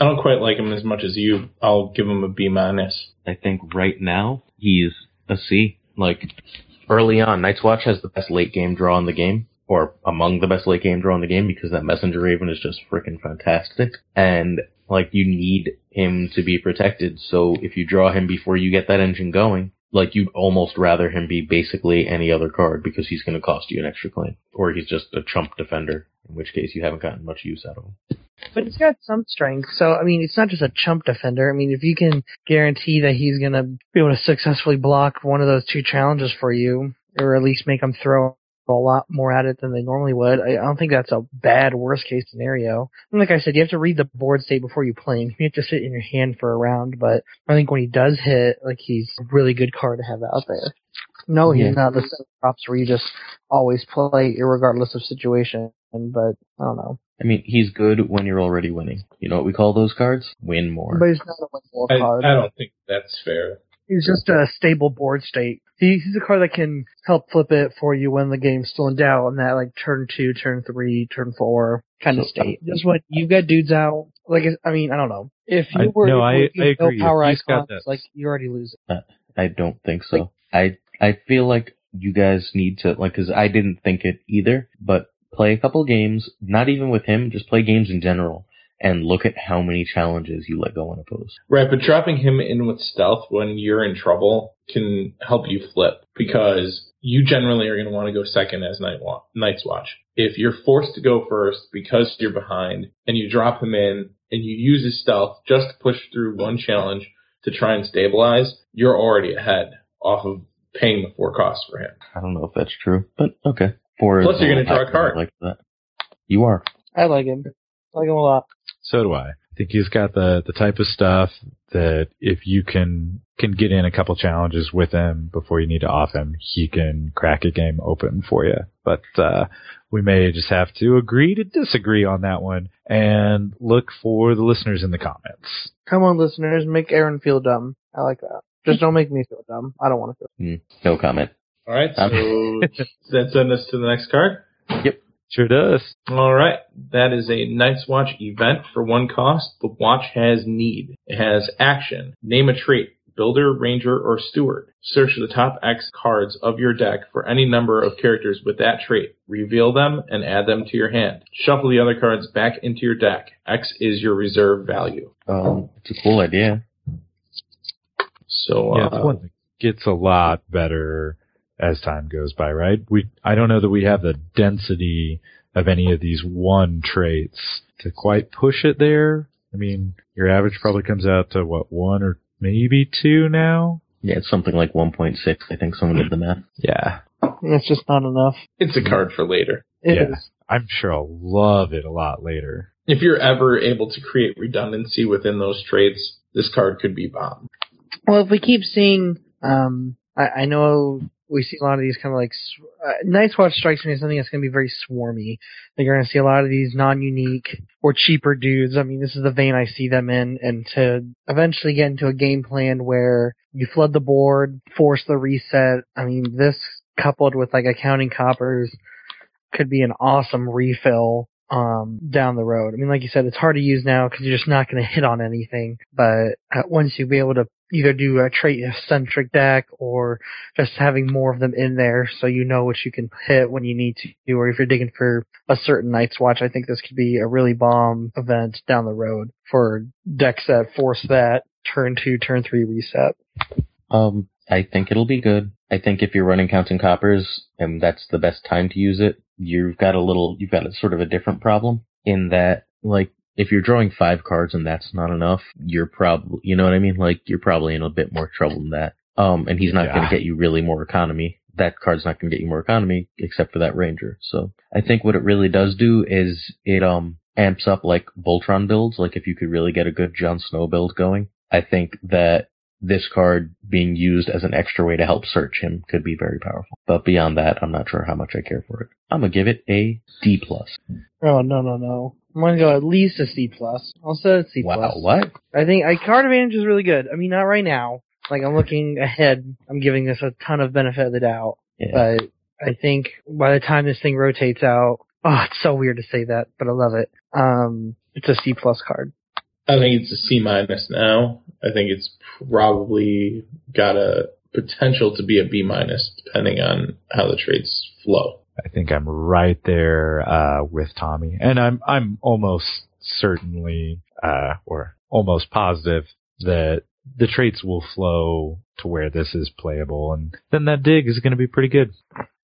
I don't quite like him as much as you. I'll give him a B minus. I think right now he's a C. Like, early on, Night's Watch has the best late game draw in the game, or among the best late game draw in the game, because that Messenger Raven is just freaking fantastic. And, like, you need him to be protected, so if you draw him before you get that engine going, like, you'd almost rather him be basically any other card, because he's going to cost you an extra claim. Or he's just a chump defender, in which case you haven't gotten much use out of him. But he's got some strength, so, I mean, it's not just a chump defender. I mean, if you can guarantee that he's going to be able to successfully block one of those two challenges for you, or at least make them throw a lot more at it than they normally would, I don't think that's a bad worst-case scenario. And like I said, you have to read the board state before you play him. You have to sit in your hand for a round, but I think when he does hit, like, he's a really good card to have out there. No, he's yeah. not the set of props where you just always play irregardless of situation, but I don't know. I mean, he's good when you're already winning. You know what we call those cards? Win more. But he's not a win more I, card. I don't think that's fair. He's just a stable board state. He, he's a card that can help flip it for you when the game's still in doubt, and that, like, turn two, turn three, turn four kind of so, state. Just when you've got dudes out, like, I mean, I don't know. If you I, were no, if I, you I agree. no power He's icons, got like, you already lose it. Uh, I don't think so. Like, I I feel like you guys need to, like, because I didn't think it either, but play a couple games, not even with him, just play games in general, and look at how many challenges you let go unopposed. Right, but dropping him in with stealth when you're in trouble can help you flip, because you generally are going to want to go second as Night Wa- Night's Watch. If you're forced to go first because you're behind, and you drop him in, and you use his stealth just to push through one challenge to try and stabilize, you're already ahead off of paying the four costs for him. I don't know if that's true, but okay. Four Plus, you're going to draw a card. Like that. You are. I like him. I like him a lot. So do I. I think he's got the, the type of stuff that if you can can get in a couple challenges with him before you need to off him, he can crack a game open for you. But uh, we may just have to agree to disagree on that one and look for the listeners in the comments. Come on, listeners. Make Aaron feel dumb. I like that. Just don't make me feel dumb. I don't want to feel mm, No comment. All right, so does that send us to the next card? Yep. Sure does. All right. That is a Night's Watch event for one cost. The watch has need. It has action. Name a trait. Builder, Ranger, or Steward. Search the top X cards of your deck for any number of characters with that trait. Reveal them and add them to your hand. Shuffle the other cards back into your deck. X is your reserve value. Um, it's a cool idea. So, yeah, uh, it's one that gets a lot better as time goes by, right? We I don't know that we have the density of any of these one traits to quite push it there. I mean, your average probably comes out to, what, one or maybe two now? Yeah, it's something like one point six. I think someone did the math. Yeah. It's just not enough. It's a card for later. It yeah. is. I'm sure I'll love it a lot later. If you're ever able to create redundancy within those traits, this card could be bomb. Well, if we keep seeing, um, I, I know we see a lot of these kind of like, uh, Night's Watch strikes me as something that's going to be very swarmy. Like you're going to see a lot of these non-unique or cheaper dudes. I mean, this is the vein I see them in, and to eventually get into a game plan where you flood the board, force the reset. I mean, this coupled with like accounting coppers could be an awesome refill um down the road. I mean, like you said, it's hard to use now because you're just not going to hit on anything. But uh, once you be able to either do a trait-centric deck or just having more of them in there so you know what you can hit when you need to, or if you're digging for a certain Night's Watch, I think this could be a really bomb event down the road for decks that force that turn two, turn three reset. Um, I think it'll be good. I think if you're running Counting Coppers, and that's the best time to use it, you've got a little, you've got a sort of a different problem in that, like, if you're drawing five cards and that's not enough, you're probably, you know what I mean? Like, you're probably in a bit more trouble than that. Um, and he's not yeah. going to get you really more economy. That card's not going to get you more economy except for that Ranger. So I think what it really does do is it, um, amps up like Voltron builds. Like if you could really get a good Jon Snow build going, I think that this card being used as an extra way to help search him could be very powerful. But beyond that, I'm not sure how much I care for it. I'm going to give it a D plus. Oh, no, no, no. I'm going to go at least a C plus. I'll say it's C plus. Wow, what? I think I, card advantage is really good. I mean, not right now. Like, I'm looking ahead. I'm giving this a ton of benefit of the doubt. Yeah. But I think by the time this thing rotates out, oh, it's so weird to say that, but I love it. Um, it's a C plus card. I think it's a C minus now. I think it's probably got a potential to be a B minus, depending on how the traits flow. I think I'm right there uh, with Tommy, and I'm I'm almost certainly uh, or almost positive that the traits will flow to where this is playable, and then that dig is going to be pretty good.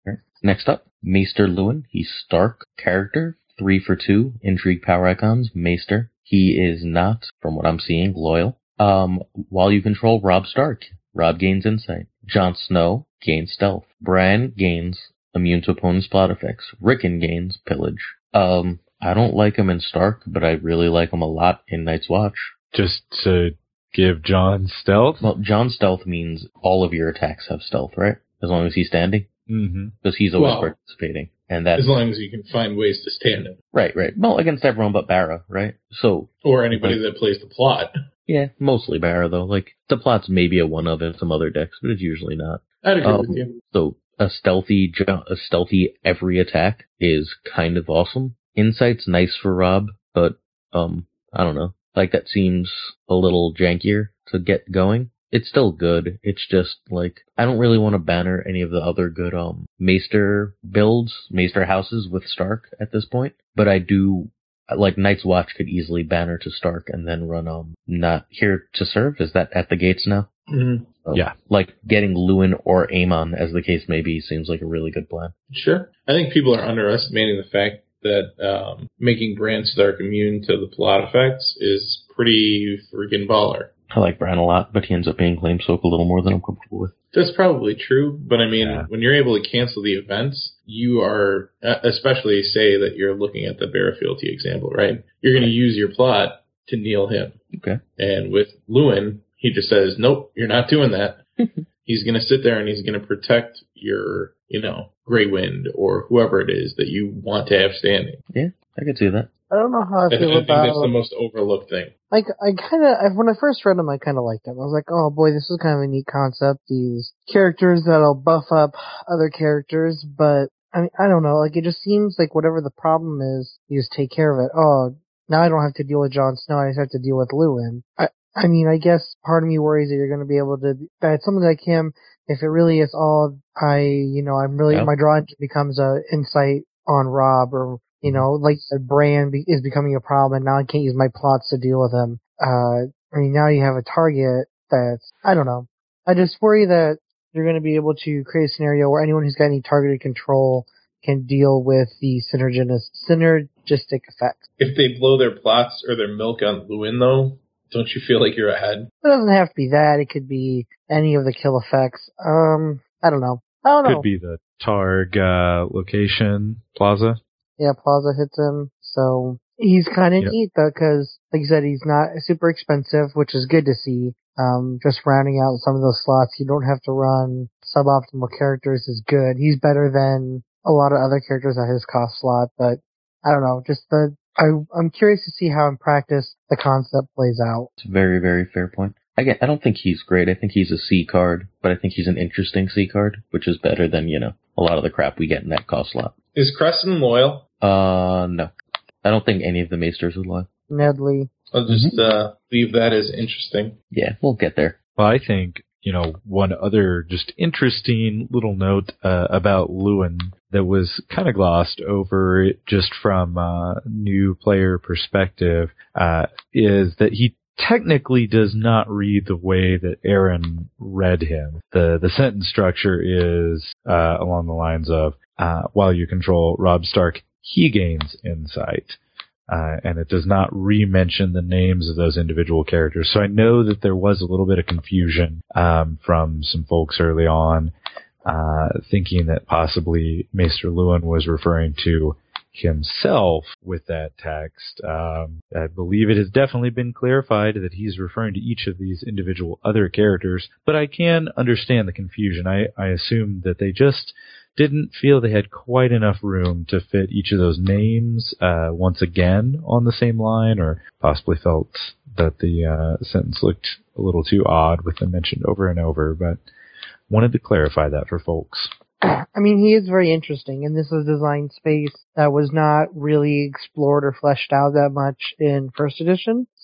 Next up, Maester Luwin. He's Stark character, three for two, intrigue power icons, Maester. He is not, from what I'm seeing, loyal. Um, while you control Robb Stark, Robb gains insight. Jon Snow gains stealth. Bran gains immune to opponent's plot effects. Rickon gains pillage. Um, I don't like him in Stark, but I really like him a lot in Night's Watch. Just to give Jon stealth? Well, Jon stealth means all of your attacks have stealth, right? As long as he's standing. Mm-hmm. Because he's always Well, participating. And that's, as long as you can find ways to stand him. Right, right. Well, against everyone but Barra, right? So, Or anybody that plays the plot. yeah, mostly Barra, though. Like, the plot's maybe a one of in some other decks, but it's usually not. I'd agree Um, with you. So, a stealthy, jo- a stealthy every attack is kind of awesome. Insight's nice for Robb, but, um, I don't know. Like, that seems a little jankier to get going. It's still good. It's just, like, I don't really want to banner any of the other good, um, Maester builds, Maester houses with Stark at this point. But I do, like, Night's Watch could easily banner to Stark and then run, um, not here to serve. Is that at the gates now? Mm-hmm. So, Yeah. Like, getting Luwin or Aemon, as the case may be, seems like a really good plan. Sure. I think people are underestimating the fact that um, making Bran Stark immune to the plot effects is pretty freaking baller. I like Bran a lot, but he ends up being Claim Soak a little more than I'm comfortable with. That's probably true, but I mean, Yeah. when you're able to cancel the events, you are, uh, especially say that you're looking at the Barafealty example, right? You're going to use your plot to kneel him. Okay. And with Luwin, he just says, nope, you're not doing that. He's going to sit there and he's going to protect your, you know, Grey Wind or whoever it is that you want to have standing. Yeah, I could see that. I don't know how I I, th- feel I think about. that's the most overlooked thing. Like, I kind of, when I first read them, I kind of liked them. I was like, oh boy, this is kind of a neat concept. These characters that'll buff up other characters, but I mean, I don't know. Like, it just seems like whatever the problem is, you just take care of it. Oh, now I don't have to deal with Jon Snow. I just have to deal with Luwin. I, I mean, I guess part of me worries that you're going to be able to, that someone like him, if it really is all, I, you know, I'm really, Yeah. my draw engine becomes a insight on Robb, or, you know, like the Bran be, is becoming a problem, and now I can't use my plots to deal with him. Uh, I mean, now you have a target that's, I don't know. I just worry that you're going to be able to create a scenario where anyone who's got any targeted control can deal with the synergistic, synergistic effects. If they blow their plots or their milk on Luwin, though, don't you feel like you're ahead? It doesn't have to be that. It could be any of the kill effects. Um, I don't know. I don't know. Could be the Targ uh, location plaza. Yeah, Plaza hits him. So he's kind of Yep. neat though, because like you said, he's not super expensive, which is good to see. Um, just rounding out some of those slots, you don't have to run suboptimal characters is good. He's better than a lot of other characters at his cost slot, but I don't know. Just the I, I'm curious to see how in practice the concept plays out. It's a very, very fair point. Again, I don't think he's great. I think he's a C card, but I think he's an interesting C card, which is better than, you know, a lot of the crap we get in that cost slot. Is Creston loyal? Uh, no. I don't think any of the Maesters would lie. Nedley. I'll just uh, leave that as interesting. Yeah, we'll get there. Well, I think, you know, one other just interesting little note uh, about Luwin that was kind of glossed over just from a new player perspective uh, is that he technically does not read the way that Aaron read him. The the sentence structure is uh, along the lines of, uh, while you control Robb Stark, he gains insight. Uh, and it does not re-mention the names of those individual characters. So I know that there was a little bit of confusion um, from some folks early on, uh, thinking that possibly Maester Luwin was referring to himself with that text. Um, I believe it has definitely been clarified that he's referring to each of these individual other characters, but I can understand the confusion. I, I assume that they just didn't feel they had quite enough room to fit each of those names uh, once again on the same line, or possibly felt that the uh, sentence looked a little too odd with them mentioned over and over, but wanted to clarify that for folks. I mean, he is very interesting, and this is a design space that was not really explored or fleshed out that much in first edition.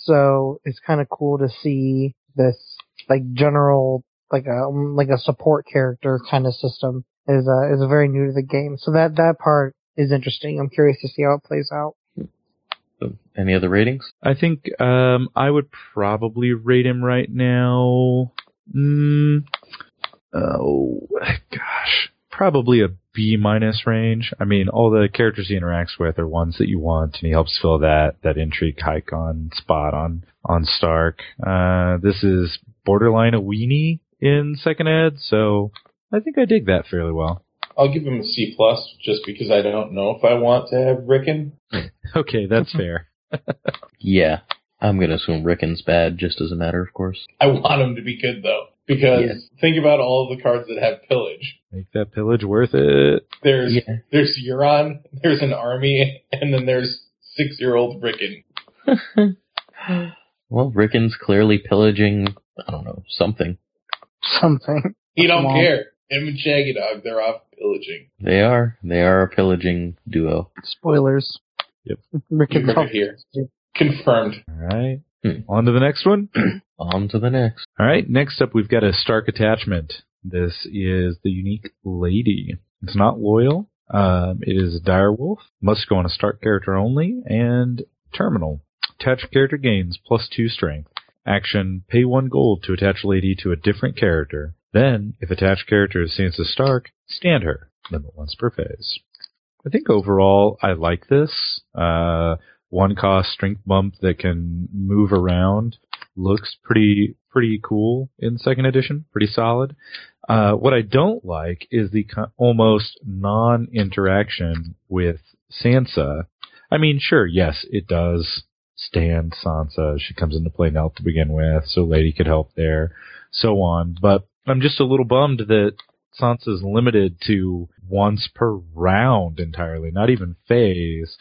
So it's kind of cool to see this like general like a like a support character kind of system is uh, is very new to the game. So that that part is interesting. I'm curious to see how it plays out. So, any other ratings? I think um, I would probably rate him right now. Mm, oh gosh, probably a B minus range. I mean, all the characters he interacts with are ones that you want, and he helps fill that that intrigue icon spot on on Stark. Uh, this is borderline a weenie in second ed, so I think I dig that fairly well. I'll give him a C plus just because I don't know if I want to have Rickon. Okay, that's fair. Yeah, I'm gonna assume Rickon's bad, just as a matter of course. I want him to be good though, because Yeah. think about all of the cards that have pillage. Make that pillage worth it. There's Yeah. there's Euron, there's an army, and then there's six year old Rickon. Well, Rickon's clearly pillaging, I don't know, something. Something. He don't Come on. care. Him and Shaggy Dog, they're off pillaging. They are. They are a pillaging duo. Spoilers. Yep. Rick You and heard it here. Confirmed. All right. Hmm. On to the next one. On to the next. All right. Next up, we've got a Stark attachment. This is the Unique Lady. It's not loyal. Um, it is a direwolf. Must go on a Stark character only. And terminal. Attached character gains plus two strength. Action, pay one gold to attach Lady to a different character. Then, if attached character is Sansa Stark, stand her. Limit once per phase. I think overall, I like this. Uh, one cost strength bump that can move around looks pretty pretty cool in second edition. Pretty solid. Uh, what I don't like is the co- almost non-interaction with Sansa. I mean, sure, yes, it does stand Sansa. She comes into play now to begin with, so Lady could help there, so on. But I'm just a little bummed that Sansa's limited to once per round entirely, not even phase.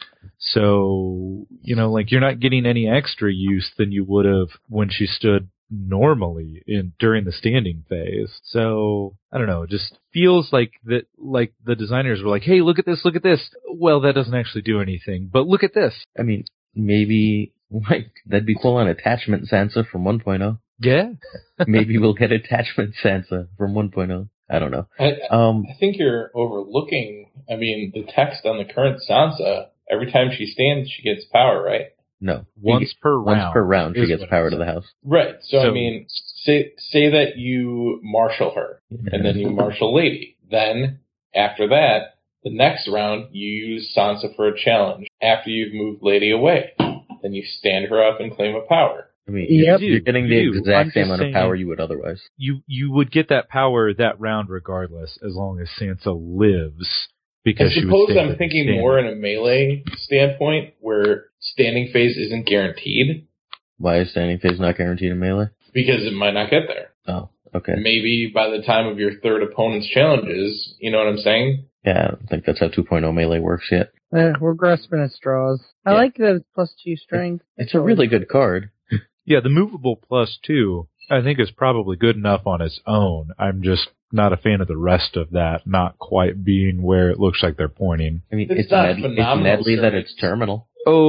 So, you know, like you're not getting any extra use than you would have when she stood normally in during the standing phase. So, I don't know, it just feels like that like the designers were like, "Hey, look at this, look at this." Well, that doesn't actually do anything, but look at this. I mean, maybe, like, that'd be cool on Attachment Sansa from one point oh. Yeah. Maybe we'll get Attachment Sansa from one point oh. I don't know. I, Um, I think you're overlooking, I mean, the text on the current Sansa. Every time she stands, she gets power, right? no. Once per round. Once per round, she is gets what power it to the said. house. Right. So, So- I mean, say say that you marshal her, and then you marshal Lady. Then, after that, the next round, you use Sansa for a challenge. After you've moved Lady away, then you stand her up and claim a power. I mean, Yep. you're, you're getting the You do. I'm exact just same amount of saying- power you would otherwise. You you would get that power that round regardless, as long as Sansa lives. Because I she would suppose stay I'm thinking standing. more in a melee standpoint, where standing phase isn't guaranteed, Why is standing phase not guaranteed in melee? because it might not get there. Oh, okay. Maybe by the time of your third opponent's challenges, you know what I'm saying? Yeah, I don't think that's how two point oh melee works yet. Eh, we're grasping at straws. I Yeah. like that it's plus two strength. It's a really good card. Yeah, the movable plus two, I think, is probably good enough on its own. I'm just not a fan of the rest of that not quite being where it looks like they're pointing. I mean, It's it's, not Ned- it's phenomenal Nedley that strength. it's terminal.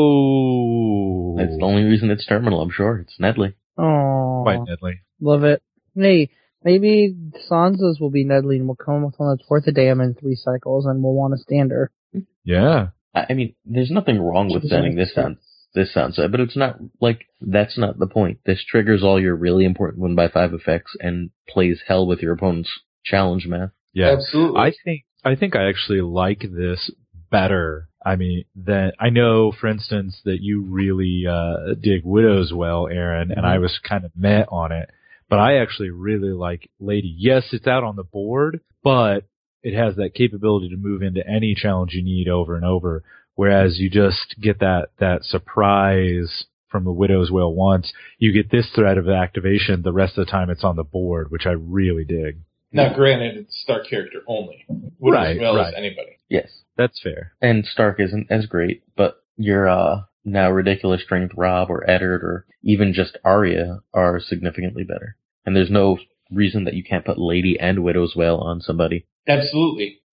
Oh, That's the only reason it's terminal, I'm sure. It's Nedley. Oh, quite deadly. love it. Hey, maybe Sansa's will be Nedley and we'll come with one that's worth a damn in three cycles and we'll want to stand her. Yeah, I I mean, there's nothing wrong with sending this sound, this sound set, but it's not, like, that's not the point. This triggers all your really important one by five effects and plays hell with your opponent's challenge math. yeah. Absolutely. I think I think I actually like this better. I mean, that I know, for instance, that you really uh, dig Widows well, Aaron, and I was kind of met on it. But I actually really like Lady. Yes, it's out on the board, but it has that capability to move into any challenge you need over and over. Whereas you just get that that surprise from the Widow's Wail once. You get this threat of activation the rest of the time it's on the board, which I really dig. Now, granted, it's Stark character only, would Right, as well right. as anybody. Yes. That's fair. And Stark isn't as great, but your, uh, now Ridiculous Strength Rob or Eddard or even just Arya are significantly better. And there's no reason that you can't put Lady and Widow's Wail on somebody. Absolutely.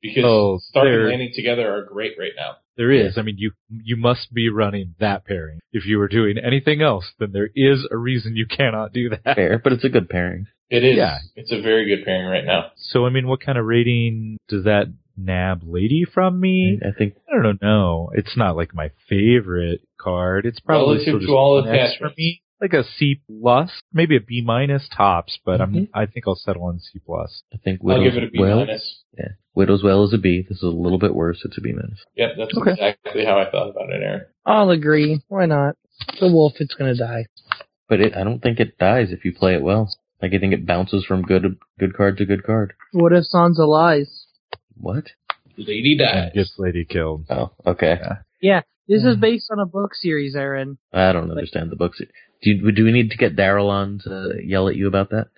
Because Oh, starting there- and landing together are great right now. There is. I mean, you you must be running that pairing. If you were doing anything else, then there is a reason you cannot do that. Fair, but it's a good pairing. It is. Yeah. It's a very good pairing right now. So, I mean, what kind of rating does that nab Lady from me? I think I don't know. It's not like my favorite card. It's probably Relative still to just all an X for attachments. me. Like a C plus, maybe a B minus tops, but Mhm. I'm I think I'll settle on C plus. I think I'll Widow's give it a B Well. minus. Yeah, Widow's Well is a B. This is a little bit worse. It's a B minus. Yep, that's Okay. exactly how I thought about it, Aaron. I'll agree. Why not? The wolf, it's gonna die. But it, I don't think it dies if you play it well. Like I think it bounces from good good card to good card. What if Sansa lies? What? Lady dies. And gets Lady killed. Oh, okay. Yeah. Yeah, this Hmm. is based on a book series, Aaron. I don't understand the books. Do you, do we need to get Daryl on to yell at you about that?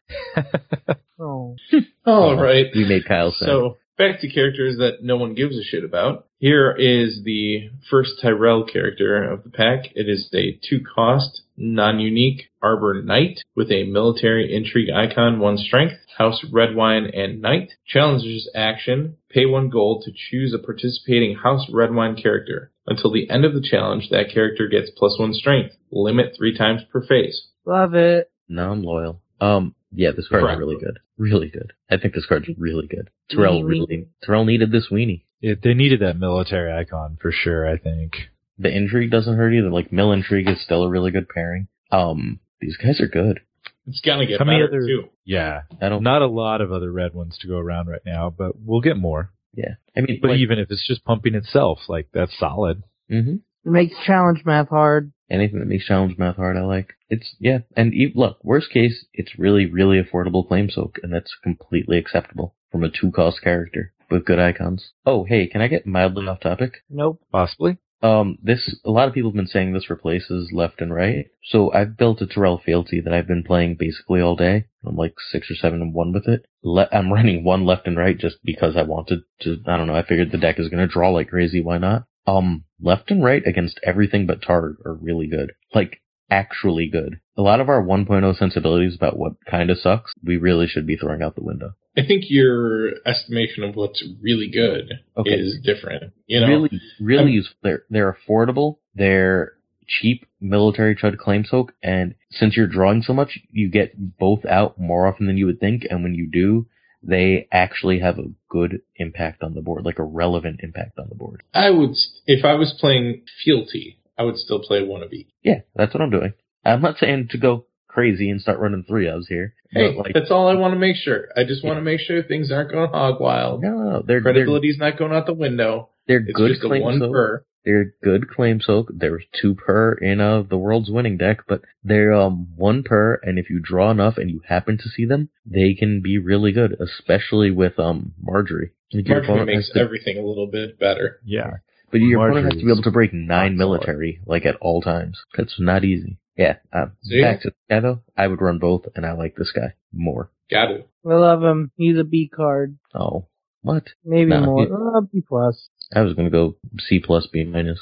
Oh. All right. We made Kyle sad. So, back to characters that no one gives a shit about. Here is the first Tyrell character of the pack. It is a two-cost, non-unique Arbor Knight with a military intrigue icon, one strength, House Redwine and Knight. Challenger's action, pay one gold to choose a participating House Redwine character. Until the end of the challenge, that character gets plus one strength. Limit three times per phase. Love it. Now I'm loyal. Um, yeah, this card's Correct. really good. Really good. I think this card's really good. Terrell Weenie, really, Terrell needed this weenie. It, they needed that military icon for sure, I think. The intrigue doesn't hurt either. Like, Mill Intrigue is still a really good pairing. Um, these guys are good. It's gonna get How many better, other- too. Yeah. I don't, Not a lot of other red ones to go around right now, but we'll get more. yeah. I mean, But like, even if it's just pumping itself, like, that's solid. hmm It makes challenge math hard. anything that makes challenge math hard, I like. It's, yeah. And e- look, worst case, it's really, really affordable claim soak, and that's completely acceptable from a two-cost character with good icons. Oh, hey, can I get mildly off topic? Nope. Possibly. Um, this, a lot of people have been saying this replaces left and right. So I've built a Terrell Fealty that I've been playing basically all day. I'm like six or seven and one with it. Le- I'm running one left and right just because I wanted to, I don't know, I figured the deck is going to draw like crazy, why not? Um, left and right against everything but Targ are really good. Like, actually good. A lot of our one point oh sensibilities about what kind of sucks, we really should be throwing out the window. I think your estimation of what's really good Okay. is different. You know, really, really I'm- useful. They're, they're affordable. They're cheap military chud claim soak. And since you're drawing so much, you get both out more often than you would think. And when you do, they actually have a good impact on the board, like a relevant impact on the board. I would, if I was playing Fealty, I would still play one of each. Yeah, that's what I'm doing. I'm not saying to go crazy and start running three ofs here. Hey, but like, that's all I want to make sure. I just want to make sure things aren't going hog wild. no, no, no, they're, they're, Credibility's not going out the window. they're It's good just a claim one soak. per. They're good claim soak. There's two per in uh, the world's winning deck, but they're um one per, and if you draw enough and you happen to see them, they can be really good, especially with um Marjorie. Like, your Marjorie opponent makes has to- everything a little bit better. Yeah. but your opponent Marjorie has to be able to break nine not solid. military like at all times. That's not easy. Yeah. Uh, See? back to the guy though, I would run both, and I like this guy more. Got to. I love him. He's a B card. Oh, what? Maybe No, more. he- Uh, B plus. I was gonna go C plus B minus.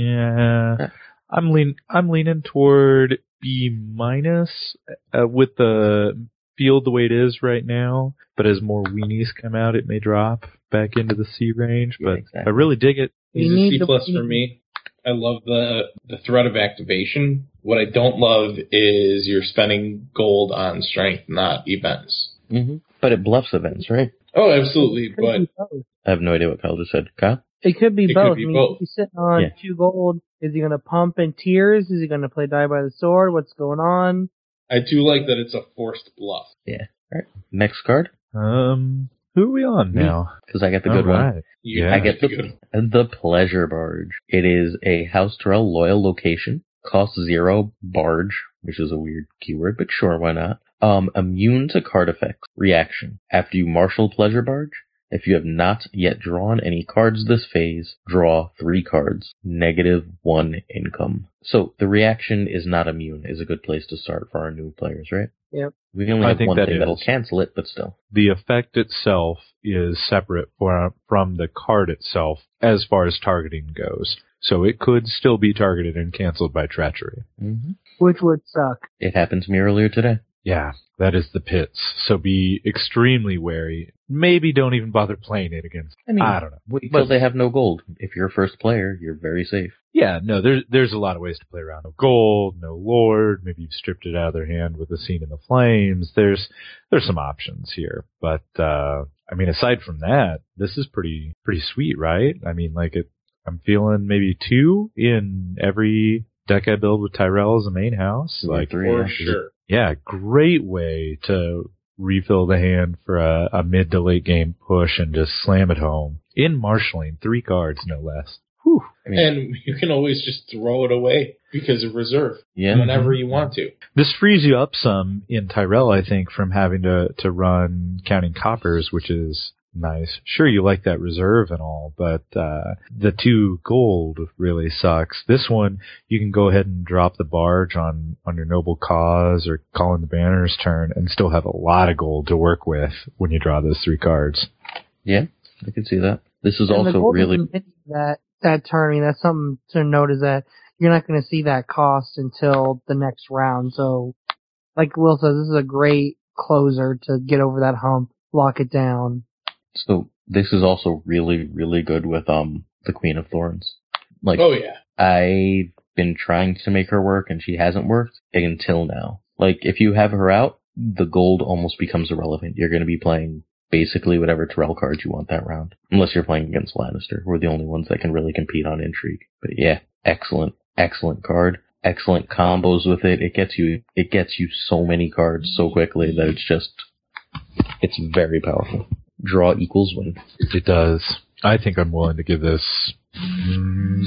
Yeah. I'm lean I'm leaning toward B minus uh, with the field the way it is right now, but as more weenies come out, it may drop back into the C range, Yeah, but exactly. I really dig it. We He's a need C the- plus for me. I love the the threat of activation. What I don't love is you're spending gold on strength, not events. Mm-hmm. But it bluffs events, right? Oh, absolutely. It could But be both. I have no idea what Kyle just said. Kyle? It could be It could both. be I mean, both. he's sitting on Yeah. two gold. Is he going to pump in tears? Is he going to play die by the sword? What's going on? I do like that it's a forced bluff. Next card? Um, who are we on Me. now? Because I got the good All one. right. You Yeah. I get the the, good. the Pleasure Barge. It is a House Terrell loyal location. Cost zero barge, which is a weird keyword, but sure, why not? Um, immune to card effects. Reaction. After you marshal Pleasure Barge, if you have not yet drawn any cards this phase, draw three cards. Negative one income. So the reaction is not immune is a good place to start for our new players, right? Yep. We only I have think one that thing that'll is. cancel it, but still. The effect itself is separate for, from the card itself as far as targeting goes. So it could still be targeted and canceled by treachery. Mm-hmm. Which would suck. It happened to me earlier today. Yeah, that is the pits. So be extremely wary. Maybe don't even bother playing it against. I mean, I don't know. wait until they have no gold. If you're a first player, you're very safe. Yeah, no, there's there's a lot of ways to play around. No gold, no lord. Maybe you've stripped it out of their hand with a Scene in the Flames. There's there's some options here, but uh I mean, aside from that, this is pretty pretty sweet, right? I mean, like it. I'm feeling maybe two in every deck I build with Tyrell as a main house. Like Like three, For yeah. sure. Yeah, great way to refill the hand for a, a mid to late game push and just slam it home. In marshalling, three cards, no less. Whew. I mean, And you can always just throw it away because of reserve yeah. whenever you want to. This frees you up some in Tyrell, I think, from having to, to run counting coppers, which is nice. Sure, you like that reserve and all, but uh the two gold really sucks. This one, you can go ahead and drop the barge on, on your noble cause or call in the banner's turn and still have a lot of gold to work with when you draw those three cards. Yeah, I can see that. This is And the also gold really... doesn't hit that that turn. I mean, that's something to note is that you're not going to see that cost until the next round. So, like Will says, this is a great closer to get over that hump, lock it down. So this is also really, really good with um the Queen of Thorns. Like, Oh, yeah. I've been trying to make her work, and she hasn't worked until now. Like, if you have her out, the gold almost becomes irrelevant. You're going to be playing basically whatever Tyrell cards you want that round, unless you're playing against Lannister. We're the only ones that can really compete on intrigue. But yeah, excellent, excellent card. Excellent combos with it. It gets you, it gets you so many cards so quickly that it's just, it's very powerful. Draw equals win. It does. I think I'm willing to give this. Mm,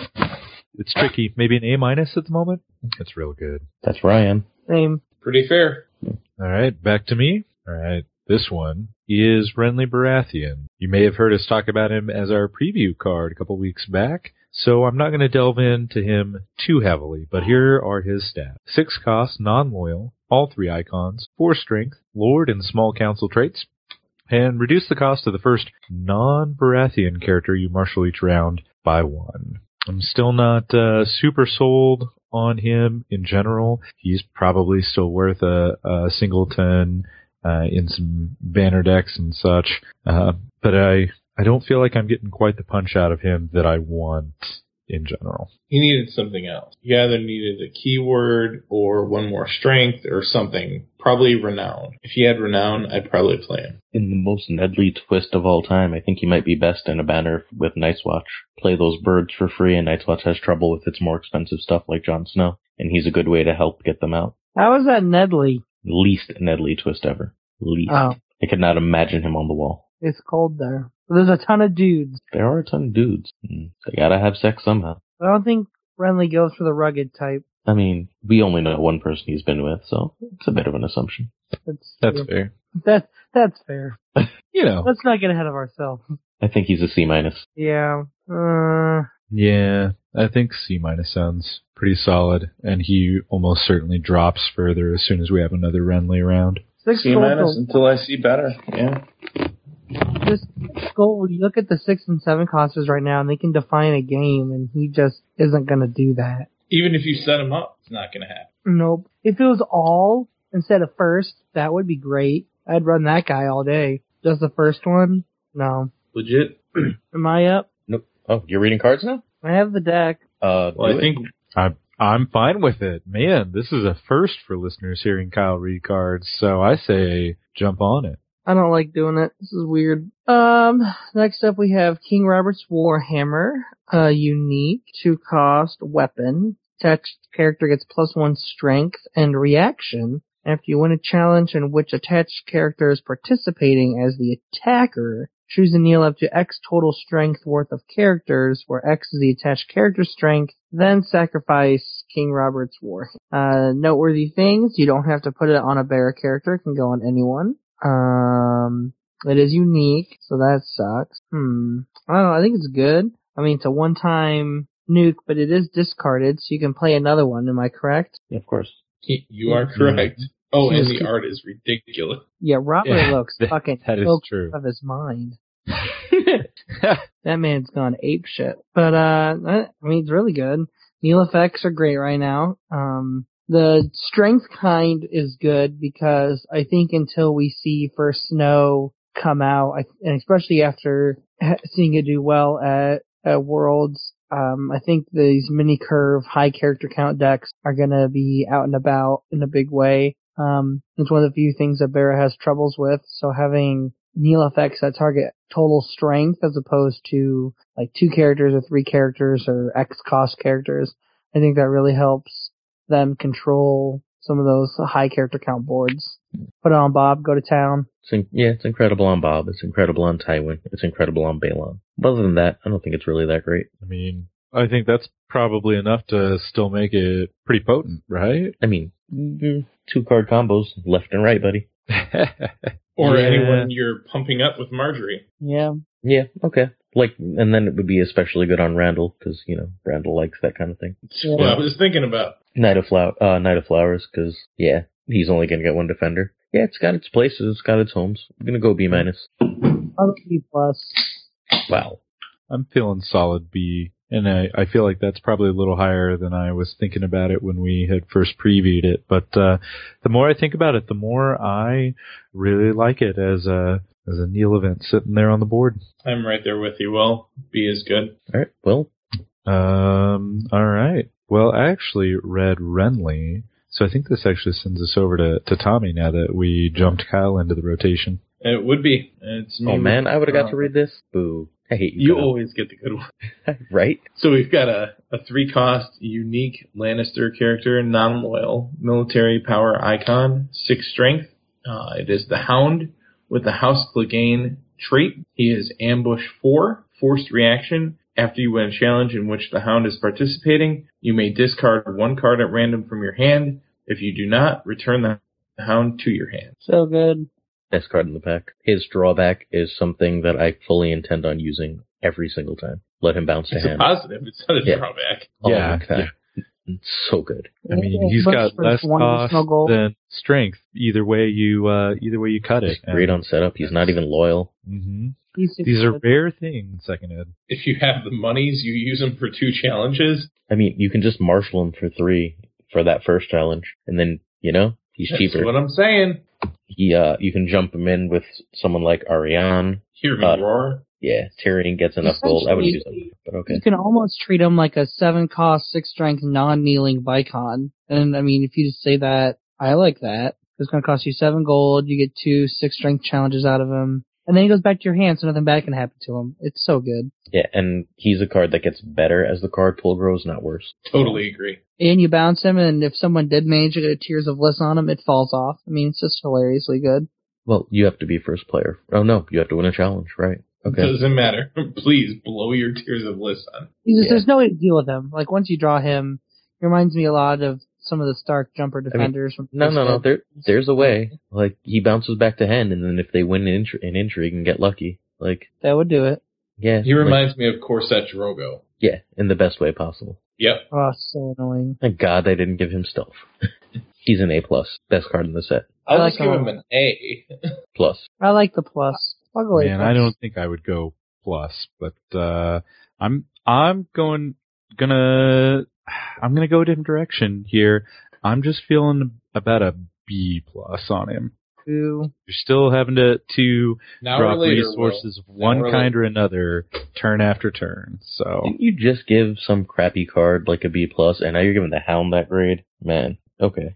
it's tricky. Maybe an A minus at the moment. It's real good. That's where I am. Same. Pretty fair. All right, back to me. All right, this one is Renly Baratheon. You may have heard us talk about him as our preview card a couple weeks back, so I'm not going to delve into him too heavily, but here are his stats. Six cost, non-loyal, all three icons, four strength, lord and small council traits, and reduce the cost of the first non-Baratheon character you marshal each round by one. I'm still not uh, super sold on him in general. He's probably still worth a, a singleton uh, in some banner decks and such, uh, but I I don't feel like I'm getting quite the punch out of him that I want in general. He needed something else. He either needed a keyword or one more strength or something. Probably Renown. If he had Renown, I'd probably play him. In the most Nedley twist of all time, I think he might be best in a banner with Night's Watch. Play those birds for free, and Night's Watch has trouble with its more expensive stuff like Jon Snow, and he's a good way to help get them out. How is that Nedley? Least Nedley twist ever. Least. Oh, I could not imagine him on the wall. it's cold there. There's a ton of dudes. There are a ton of dudes. They gotta have sex somehow. I don't think Renly goes for the rugged type. I mean, we only know one person he's been with, so it's a bit of an assumption. That's, That's yeah. fair. That, that's fair. You know. Let's not get ahead of ourselves. I think he's a C minus. Yeah. Uh, Yeah, I think C minus sounds pretty solid, and he almost certainly drops further as soon as we have another Renly around. six C gold minus to- until I see better. Yeah. This gold, you look at the six and seven costers right now, and they can define a game, and he just isn't going to do that. Even if you set him up, it's not going to happen. Nope. If it was all instead of first, that would be great. I'd run that guy all day. Just the first one? No. Legit. Am I up? Nope. Oh, you're reading cards now? I have the deck. Uh, Well, do I it. think I'm I'm fine with it. Man, this is a first for listeners hearing Kyle read cards, so I say jump on it. I don't like doing it. This is weird. Um, next up we have King Robert's Warhammer, a unique two cost weapon. Attached character gets plus one strength and reaction after you win a challenge in which attached character is participating as the attacker. Choose and kneel up to X total strength worth of characters, where X is the attached character strength, then sacrifice King Robert's Warhammer. Uh, noteworthy things, you don't have to put it on a bearer character, it can go on anyone. Um, it is unique, so that sucks. Hmm. I don't know, I think it's good. I mean, it's a one-time nuke, but it is discarded, so you can play another one, am I correct? Yeah, of course. you are correct. Oh, and Yes. the art is ridiculous. Yeah, Robert Yeah, looks that- fucking that is coked true. out of his mind. That man's gone ape shit. But, uh, I I mean, it's really good. Neil effects are great right now. Um, The strength kind is good because I think until we see First Snow come out, I, and especially after seeing it do well at, at Worlds, um, I think these mini curve high character count decks are going to be out and about in a big way. Um, it's one of the few things that Barra has troubles with, so having Neil effects that target total strength as opposed to like two characters or three characters or X cost characters, I think that really helps them control some of those high character count boards. Put it on Bob, go to town. It's in, yeah, it's incredible on Bob. It's incredible on Tywin. It's incredible on Balon. But other than that, I don't think it's really that great. I mean, I think that's probably enough to still make it pretty potent, right? I mean, mm, two card combos, left and right, buddy. Or Yeah. anyone you're pumping up with Marjorie. Yeah. Yeah, okay. Like, and then it would be especially good on Randall, because, you know, Randall likes that kind of thing. That's what I was thinking about. Knight of Flower, uh, Knight of Flowers, because, yeah, he's only going to get one defender. Yeah, it's got its places, it's got its homes. I'm going to go B minus. I'll B plus. Wow. I'm feeling solid B, and I, I feel like that's probably a little higher than I was thinking about it when we had first previewed it. But uh, the more I think about it, the more I really like it as a as a Neil event sitting there on the board. I'm right there with you. Well, B is good. All right, well, Um, all right. Well, I actually read Renly, so I think this actually sends us over to, to Tommy now that we jumped Kyle into the rotation. It would be. It's me oh man, with- I would have got uh, to read this. Boo. I hate you. You Kyle. always get the good one. Right? So we've got a, a three-cost, unique Lannister character, non-loyal, military power icon, six strength. Uh, it is the Hound with the House Clegane trait. He is ambush four, forced reaction. After you win a challenge in which the Hound is participating, you may discard one card at random from your hand. If you do not, return the Hound to your hand. So good. Best card in the pack. His drawback is something that I fully intend on using every single time. Let him bounce to It's a hand. positive. It's not a Yeah. drawback. Oh, Yeah, okay. It's so good. I mean, Yeah, he's but got for less one cost additional goal. than strength. Either way you, uh, either way you cut it. He's great on setup. He's not even loyal. hmm He's super These are good. rare things, Second Ed. If you have the monies, you use them for two challenges. I mean, you can just marshal him for three for that first challenge, and then, you know, he's That's cheaper. what I'm saying. He, uh, you can jump him in with someone like Ariane. Hear me Uh, roar. Yeah, Tyrion gets enough gold. I would use him, but okay. You can almost treat him like a seven cost, six strength, non-kneeling Vicon. And I mean, if you just say that, I like that. It's going to cost you seven gold. You get two six strength challenges out of him. And then he goes back to your hand, so nothing bad can happen to him. It's so good. Yeah, and he's a card that gets better as the card pool grows, not worse. Totally agree. And you bounce him, and if someone did manage to get a Tears of Bliss on him, it falls off. I mean, it's just hilariously good. Well, you have to be first player. Oh no, you have to win a challenge, right? Okay. Doesn't matter. Please blow your Tears of Bliss on. He's just, Yeah. There's no way to deal with him. Like, once you draw him, he reminds me a lot of some of the Stark jumper defenders from No, no, no. First There, there's a way. Like, he bounces back to hand, and then if they win an, intri- an intrigue and get lucky, like, That would do it. yeah. He like- reminds me of Corset Drogo. yeah, in the best way possible. Yep. Oh, so annoying. Thank God they didn't give him stealth. He's an A plus, best card in the set. I'll I just like give him. him an A. Plus, I like the plus. I'll go Man, A I plus. don't think I would go plus, but uh I'm I'm going gonna I'm gonna go a different direction here. I'm just feeling about a B plus on him. Two. You're still having to to Now drop or later, resources Will. of one Now or kind later. or another, turn after turn. So didn't you just give some crappy card like a B plus, and now you're giving the Hound that grade? Man, okay.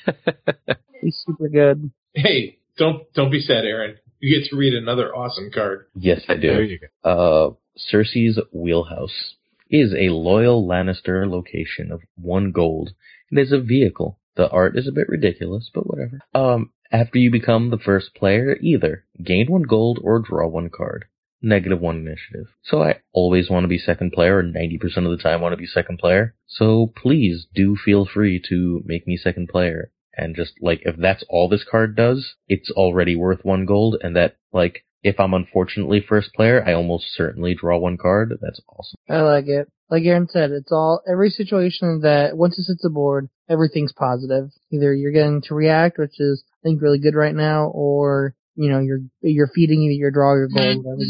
He's super good. Hey, don't don't be sad, Aaron. You get to read another awesome card. Yes, I there do. you go. Uh, Cersei's Wheelhouse is a loyal Lannister location of one gold. It is a vehicle. The art is a bit ridiculous, but whatever. Um, after you become the first player, either gain one gold or draw one card. Negative one initiative. So I always want to be second player, or ninety percent of the time want to be second player. So please do feel free to make me second player. And just, like, if that's all this card does, it's already worth one gold, and that, like, if I'm unfortunately first player, I almost certainly draw one card. That's awesome. I like it. Like Aaron said, it's all, every situation that, once it hits the board, everything's positive. Either you're getting to react, which is, I think, really good right now, or, you know, you're, you're feeding either your draw or your gold, whatever you,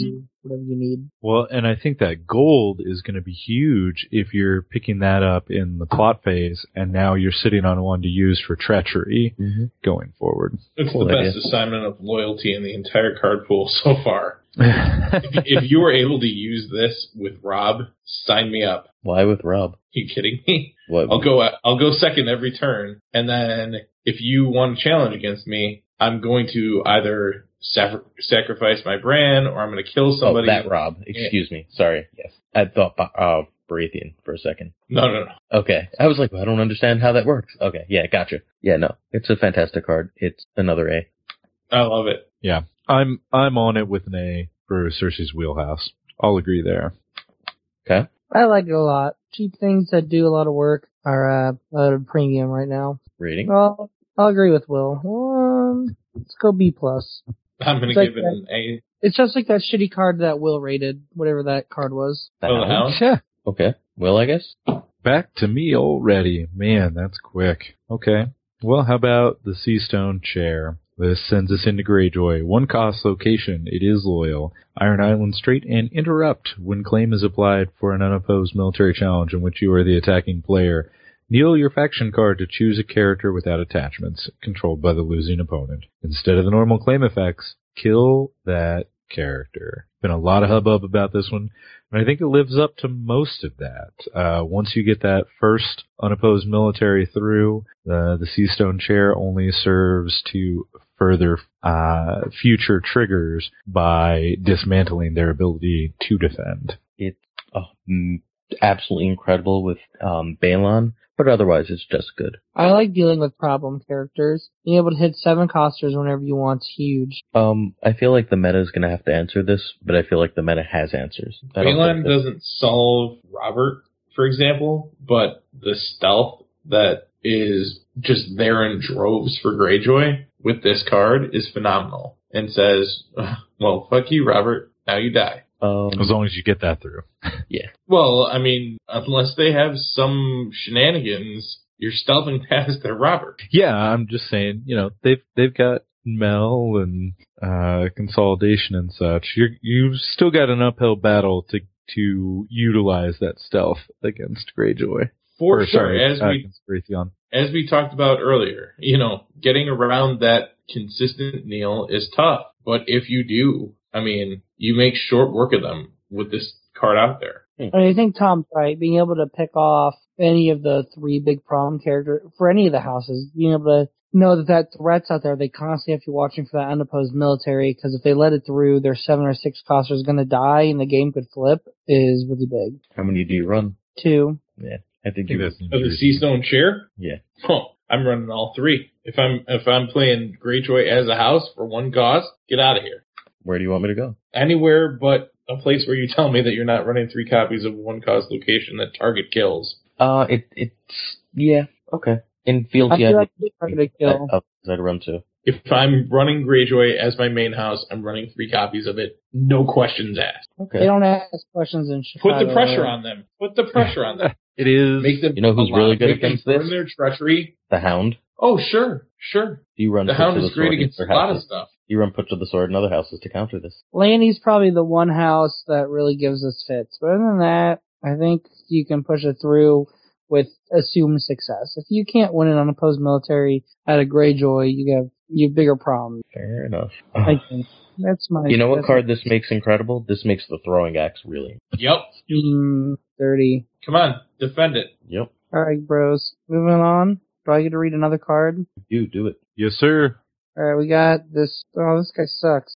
whatever you need. Well, and I think that gold is going to be huge if you're picking that up in the plot phase, and now you're sitting on one to use for treachery Mm-hmm. going forward. It's Cool the best idea. assignment of loyalty in the entire card pool so far. if, if you were able to use this with Rob, sign me up. Why with Rob? You kidding me? What? I'll go. I'll go second every turn, and then if you want to challenge against me, I'm going to either sacri- sacrifice my Bran or I'm going to kill somebody. Oh, that Rob. Excuse me. Sorry. Yes. I thought uh, Baratheon for a second. No, no, no. Okay. I was like, I don't understand how that works. Okay. Yeah, gotcha. Yeah, no. It's a fantastic card. It's another A. I love it. Yeah, I'm I'm on it with an A for Cersei's wheelhouse. I'll agree there. Okay. I like it a lot. Cheap things that do a lot of work are uh, at a premium right now. Rating? Well, I'll agree with Will. Um, let's go B plus. I'm going It's to like give it an A. It's just like that shitty card that Will rated, whatever that card was. The Oh, the Hound? Hound? Yeah. Okay. Will, I guess? Back to me already. Man, that's quick. Okay. Well, how about the Seastone Chair? This sends us into Greyjoy. One cost location. It is loyal. Iron Island Strait and interrupt when claim is applied for an unopposed military challenge in which you are the attacking player. Kneel your faction card to choose a character without attachments, controlled by the losing opponent. Instead of the normal claim effects, kill that character. Been a lot of hubbub about this one, and I think it lives up to most of that. Uh, once you get that first unopposed military through, uh, the Seastone Chair only serves to further uh, future triggers by dismantling their ability to defend. It's oh, mm, absolutely incredible with um, Balon, but otherwise it's just good. I like dealing with problem characters. Being able to hit seven costers whenever you want is huge. Um, I feel like the meta is going to have to answer this, but I feel like the meta has answers. I don't Balon think that- doesn't solve Robert, for example, but the stealth that is just there in droves for Greyjoy with this card is phenomenal and says, well, fuck you, Robert. Now you die. Um, As long as you get that through. Well, I mean, unless they have some shenanigans, you're stealthing past their Robert. Yeah, I'm just saying, you know, they've they've got Mel and uh, consolidation and such. You're, you've still got an uphill battle to to utilize that stealth against Greyjoy. For Or, sure, sorry, as uh, we against Raytheon. as we talked about earlier, you know, getting around that consistent kneel is tough. But if you do, I mean, you make short work of them with this card out there. I, mean, I think Tom's right. Being able to pick off any of the three big problem characters for any of the houses, being able to know that that threat's out there, they constantly have to be watching for that unopposed military, because if they let it through, their seven or six costers going to die and the game could flip, is really big. how many do you run? Two. Yeah, I think, I think you. that's Of the interesting. Seastone Chair? Yeah. Oh, I'm running all three. If I'm if I'm playing Greyjoy as a house for one cost, get out of here. Where do you want me to go? Anywhere but a place where you tell me that you're not running three copies of one cost location that target kills. Uh, it it's yeah okay. In field, I yeah, feel like it's hard to kill. I, I'd run two. If I'm running Greyjoy as my main house, I'm running three copies of it. No questions asked. Okay. They don't ask questions in Chicago. Put the pressure on them. Put the pressure on them. It is. Make them. You know who's allow- really good make them against burn this? their treachery. The Hound. Oh, sure, sure. Do you run The Put Hound to the is great Sword in against a other lot of houses? stuff. You run Put to the Sword in other houses to counter this. Lanny's probably the one house that really gives us fits. But other than that, I think you can push it through with assumed success. If you can't win an unopposed military at a Greyjoy, you have you have bigger problems. Fair enough. I think that's my. You know what that's card this makes incredible? This makes the throwing axe really. Yep. Mm, thirty. Come on, defend it. Yep. All right, bros. Moving on. Do I get to read another card? Do do it. Yes, sir. All right, we got this. Oh, this guy sucks.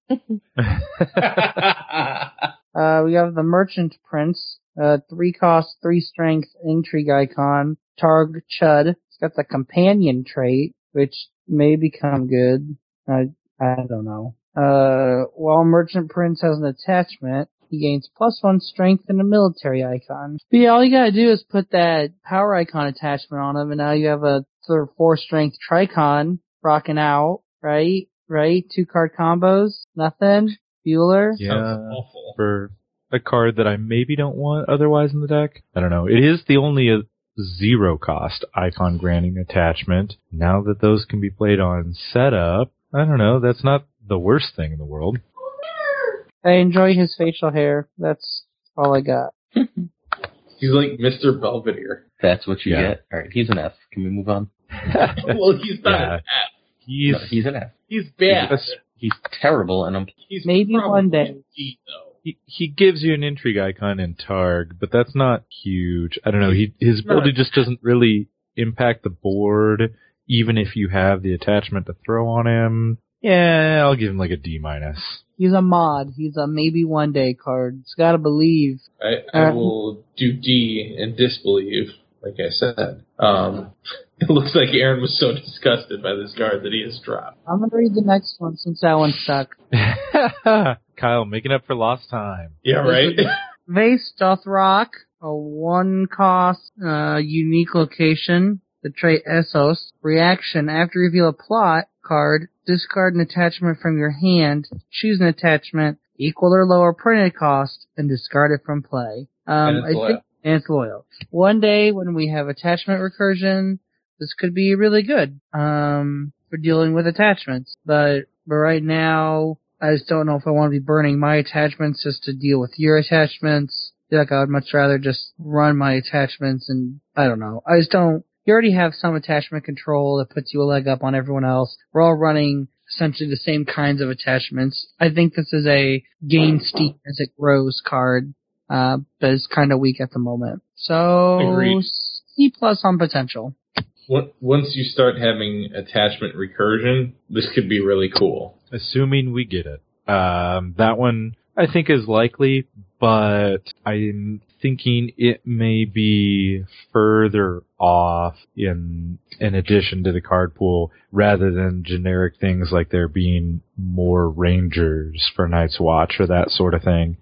Uh, we have the Merchant Prince. Uh, three cost, three strength, intrigue icon. Targ Chud. It's got the companion trait, which may become good. I I don't know. Uh, while Merchant Prince has an attachment, he gains plus one strength and a military icon. But yeah, all you gotta do is put that power icon attachment on him, and now you have a th- four strength Tricon rocking out, right? Right? Two card combos, nothing. Bueller. Yeah. Sounds awful. For a card that I maybe don't want otherwise in the deck. I don't know. It is the only uh, zero cost icon granting attachment. Now that those can be played on setup, I don't know. That's not the worst thing in the world. I enjoy his facial hair. That's all I got. He's like Mister Belvedere. That's what you Yeah. get. All right, he's an F. Can we move on? Well, he's not Yeah. an F. He's No, he's an F. He's bad. He's, he's terrible, and I'm. He's Maybe probably one day. a G, though. he, he gives you an intrigue icon in Targ, but that's not huge. I don't know. He his ability just doesn't really impact the board, even if you have the attachment to throw on him. Yeah, I'll give him like a D minus. He's a mod. He's a maybe one day card. It's gotta believe. I, I Uh, will do D and disbelieve, like I said. Um, it looks like Aaron was so disgusted by this card that he has dropped. I'm gonna read the next one since that one sucked. Kyle, making up for lost time. Yeah, right? Vase Dothrock, a one cost, uh, unique location, the trait Essos. Reaction, after you reveal a plot card, discard an attachment from your hand, choose an attachment, equal or lower printed cost, and discard it from play. Um, And it's I loyal. think, and it's loyal. One day when we have attachment recursion, this could be really good, um, for dealing with attachments. But, but right now, I just don't know if I want to be burning my attachments just to deal with your attachments. I feel like I would much rather just run my attachments and, I don't know. I just don't, you already have some attachment control that puts you a leg up on everyone else. We're all running essentially the same kinds of attachments. I think this is a gain steam as it grows card, uh, but it's kind of weak at the moment. So, Agreed. C plus on potential. Once- Once you start having attachment recursion, this could be really cool. Assuming we get it. Um, that one I think is likely, but I'm thinking it may be further off in in addition to the card pool rather than generic things like there being more rangers for Night's Watch or that sort of thing.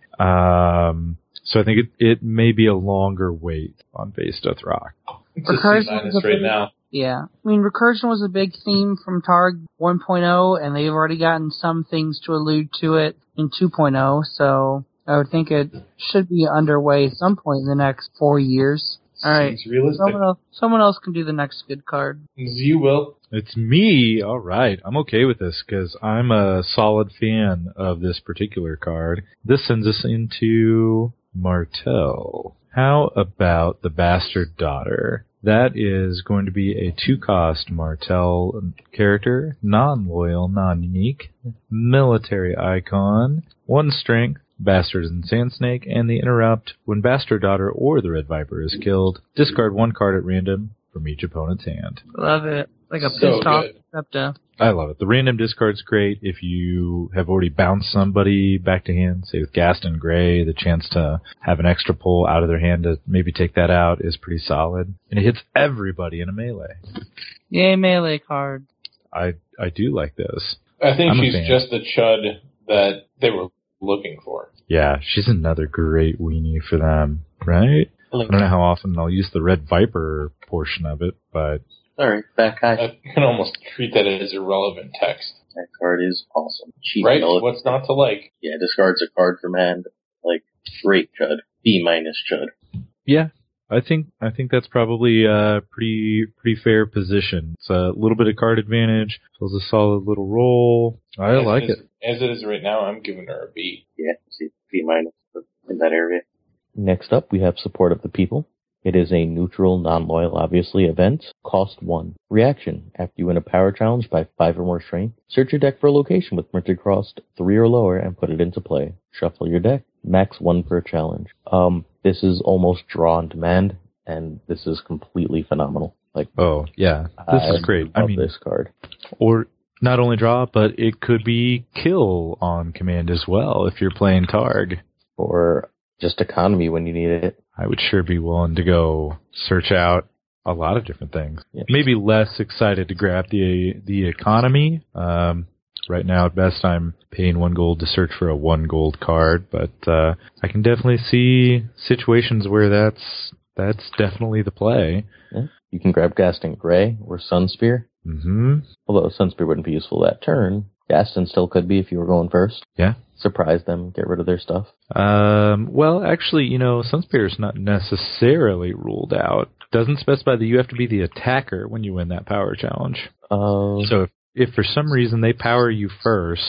Um, so I think it, it may be a longer wait on Vase Dothrock. It's a C Recursion minus is a right big- now. Yeah. I mean, recursion was a big theme from Targ one point oh, and they've already gotten some things to allude to it in two point oh, so I would think it should be underway at some point in the next four years. Alright. Seems realistic. Someone else, someone else can do the next good card. You will. It's me. All right. I'm okay with this because I'm a solid fan of this particular card. This sends us into Martell. How about the Bastard Daughter? That is going to be a two-cost Martell character, non-loyal, non-unique, military icon, one strength, Bastards and Sand Snake, and the Interrupt. When Bastard Daughter or the Red Viper is killed, discard one card at random from each opponent's hand. Love it. Like a So pissed off good. Septa. I love it. The random discard's great if you have already bounced somebody back to hand, say with Gaston Gray, the chance to have an extra pull out of their hand to maybe take that out is pretty solid. And it hits everybody in a melee. Yay, melee card. I I do like those. I think I'm a she's fan. just the chud that they were looking for. Yeah, she's another great weenie for them, right? I don't know how often I'll use the Red Viper portion of it, but Sorry, that guy. I can almost treat that as irrelevant text. That card is awesome. Cheap Right? millet. What's not to like? Yeah, discards a card from hand. Like, great chud. B minus chud. yeah, I think I think that's probably a pretty pretty fair position. It's a little bit of card advantage. Feels a solid little roll. I As like it. Is, it. As it is right now, I'm giving her a B. Yeah, see, B minus in that area. Next up, we have Support of the People. It is a neutral, non-loyal, obviously, event. Cost one. Reaction. After you win a power challenge by five or more strength, search your deck for a location with printed cost three or lower and put it into play. Shuffle your deck. Max one per challenge. Um, this is almost draw on demand, and this is completely phenomenal. Like, Oh yeah, this I is great. I love mean, this card. or not only draw, but it could be kill on command as well if you're playing Targ. Or just economy when you need it. I would sure be willing to go search out a lot of different things. Yeah. Maybe less excited to grab the the economy. Um, right now, at best, I'm paying one gold to search for a one gold card, but uh, I can definitely see situations where that's that's definitely the play. Yeah. You can grab Gaston Gray or Sunspear. Mm-hmm. Although Sunspear wouldn't be useful that turn. Gaston still could be if you were going first. Yeah. Surprise them, get rid of their stuff. Um, well, actually, you know, Sunspear is not necessarily ruled out. Doesn't specify that you have to be the attacker when you win that power challenge. Uh, So if, if for some reason they power you first,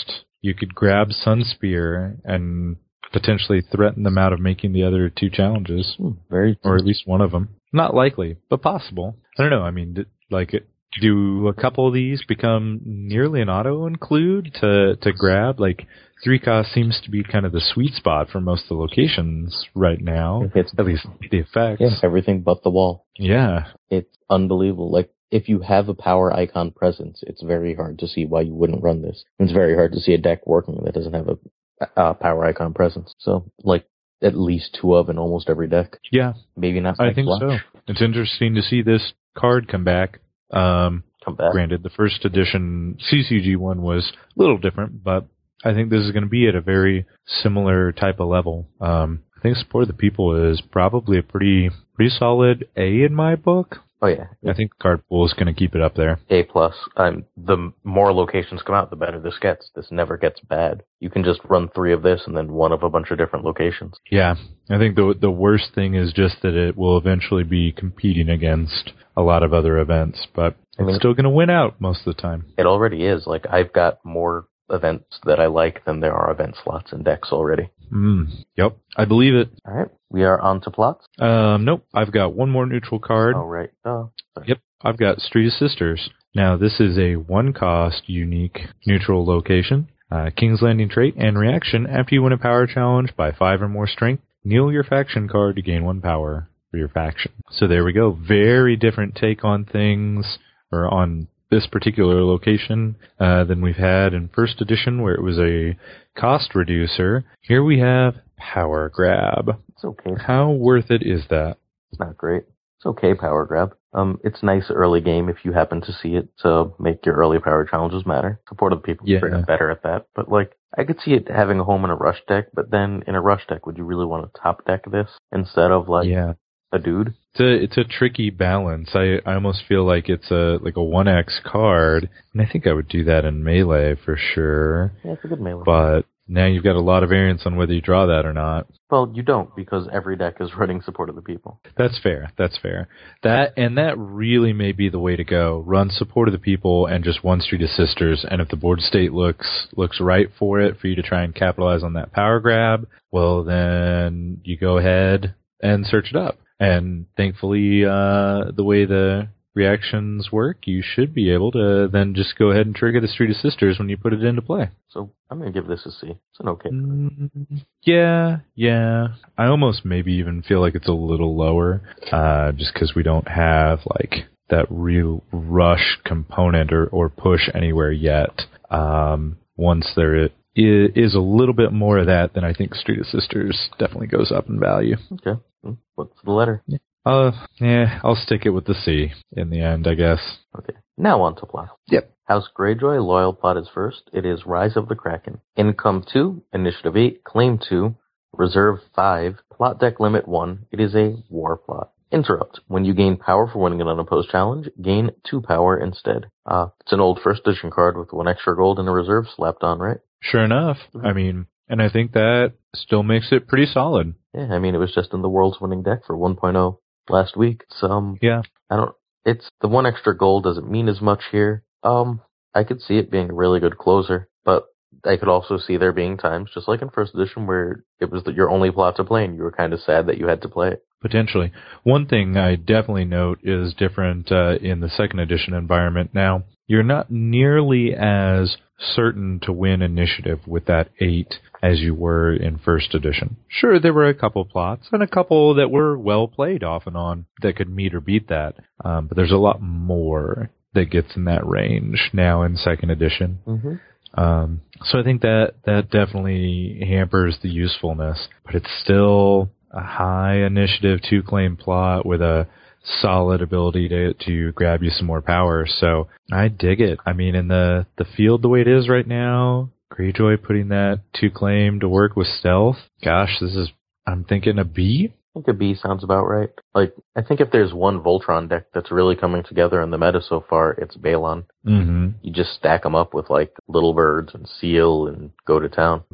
you could grab Sunspear and potentially threaten them out of making the other two challenges. Hmm, very, or at least one of them. Not likely, but possible. I don't know. I mean, did, like, it, do a couple of these become nearly an auto include to to grab? Like, three cost seems to be kind of the sweet spot for most of the locations right now. It's, at least the effects. Yeah, everything but the wall. Yeah. It's unbelievable. Like, if you have a power icon presence, it's very hard to see why you wouldn't run this. It's very hard to see a deck working that doesn't have a uh, power icon presence. So, like, at least two of in almost every deck. Yeah. Maybe not. I think so. It's interesting to see this card come back. Um, come back. Granted, the first edition C C G one was a little different, but I think this is going to be at a very similar type of level. Um, I think Support of the People is probably a pretty pretty solid A in my book. Oh yeah, I think the card pool is going to keep it up there. A plus. Um, the more locations come out, the better this gets. This never gets bad. You can just run three of this and then one of a bunch of different locations. Yeah, I think the the worst thing is just that it will eventually be competing against a lot of other events, but it's I mean, still going to win out most of the time. It already is. Like, I've got more events that I like than there are event slots in decks already. Mm, yep, I believe it. All right, we are on to plots. Um, nope, I've got one more neutral card. Oh, right. Oh, sorry. Yep, I've got Street of Sisters. Now, this is a one-cost, unique, neutral location. Uh, King's Landing trait and reaction. After you win a power challenge by five or more strength, kneel your faction card to gain one power for your faction. So there we go. Very different take on things, or on this particular location, uh, than we've had in first edition, where it was a cost reducer. Here we have Power Grab. It's okay. How worth it is that? It's not great. It's okay, Power Grab. Um, it's nice early game if you happen to see it to make your early power challenges matter. Supportive people yeah. are better at that. But, like, I could see it having a home in a rush deck, but then in a rush deck, would you really want to top deck this instead of, like, yeah. a dude? It's a, it's a tricky balance. I, I almost feel like it's a like a one X card, and I think I would do that in Melee for sure. Yeah, it's a good Melee. But now you've got a lot of variance on whether you draw that or not. Well, you don't, because every deck is running Support of the People. That's fair. That's fair. That and that really may be the way to go. Run Support of the People and just one Street of Sisters, and if the board state looks looks right for it, for you to try and capitalize on that power grab, well, then you go ahead and search it up. And thankfully, uh, the way the reactions work, you should be able to then just go ahead and trigger the Street of Sisters when you put it into play. So I'm going to give this a C. It's an okay. Mm, yeah, yeah. I almost maybe even feel like it's a little lower, uh, just because we don't have like that real rush component or, or push anywhere yet. Um, once there is a little bit more of that, then I think Street of Sisters definitely goes up in value. Okay. What's the letter? Yeah. Uh, yeah, I'll stick it with the C in the end, I guess. Okay. Now on to plot. Yep. House Greyjoy, loyal plot is first. It is Rise of the Kraken. Income two, initiative eight, claim two, reserve five, plot deck limit one. It is a war plot. Interrupt. When you gain power for winning an unopposed challenge, gain two power instead. Uh, it's an old first edition card with one extra gold and a reserve slapped on, right? Sure enough. Mm-hmm. I mean, and I think that still makes it pretty solid. Yeah, I mean, it was just in the world's winning deck for one point oh last week. It's, um, yeah. I don't, it's, the one extra gold doesn't mean as much here. Um, I could see it being a really good closer, but I could also see there being times, just like in first edition, where it was your only plot to play and you were kind of sad that you had to play it. Potentially. One thing I definitely note is different uh, in the second edition environment now. You're not nearly as certain to win initiative with that eight as you were in first edition. Sure, there were a couple plots and a couple that were well played off and on that could meet or beat that, um, but there's a lot more that gets in that range now in second edition. Mm-hmm. Um, so I think that that definitely hampers the usefulness, but it's still a high initiative two claim plot with a solid ability to to grab you some more power. So I dig it. I mean, in the, the field the way it is right now, Greyjoy putting that two claim to work with stealth. Gosh, this is, I'm thinking a B. I think a B sounds about right. Like, I think if there's one Voltron deck that's really coming together in the meta so far, it's Balon. Mm-hmm. You just stack them up with, like, Little Birds and Seal and go to town.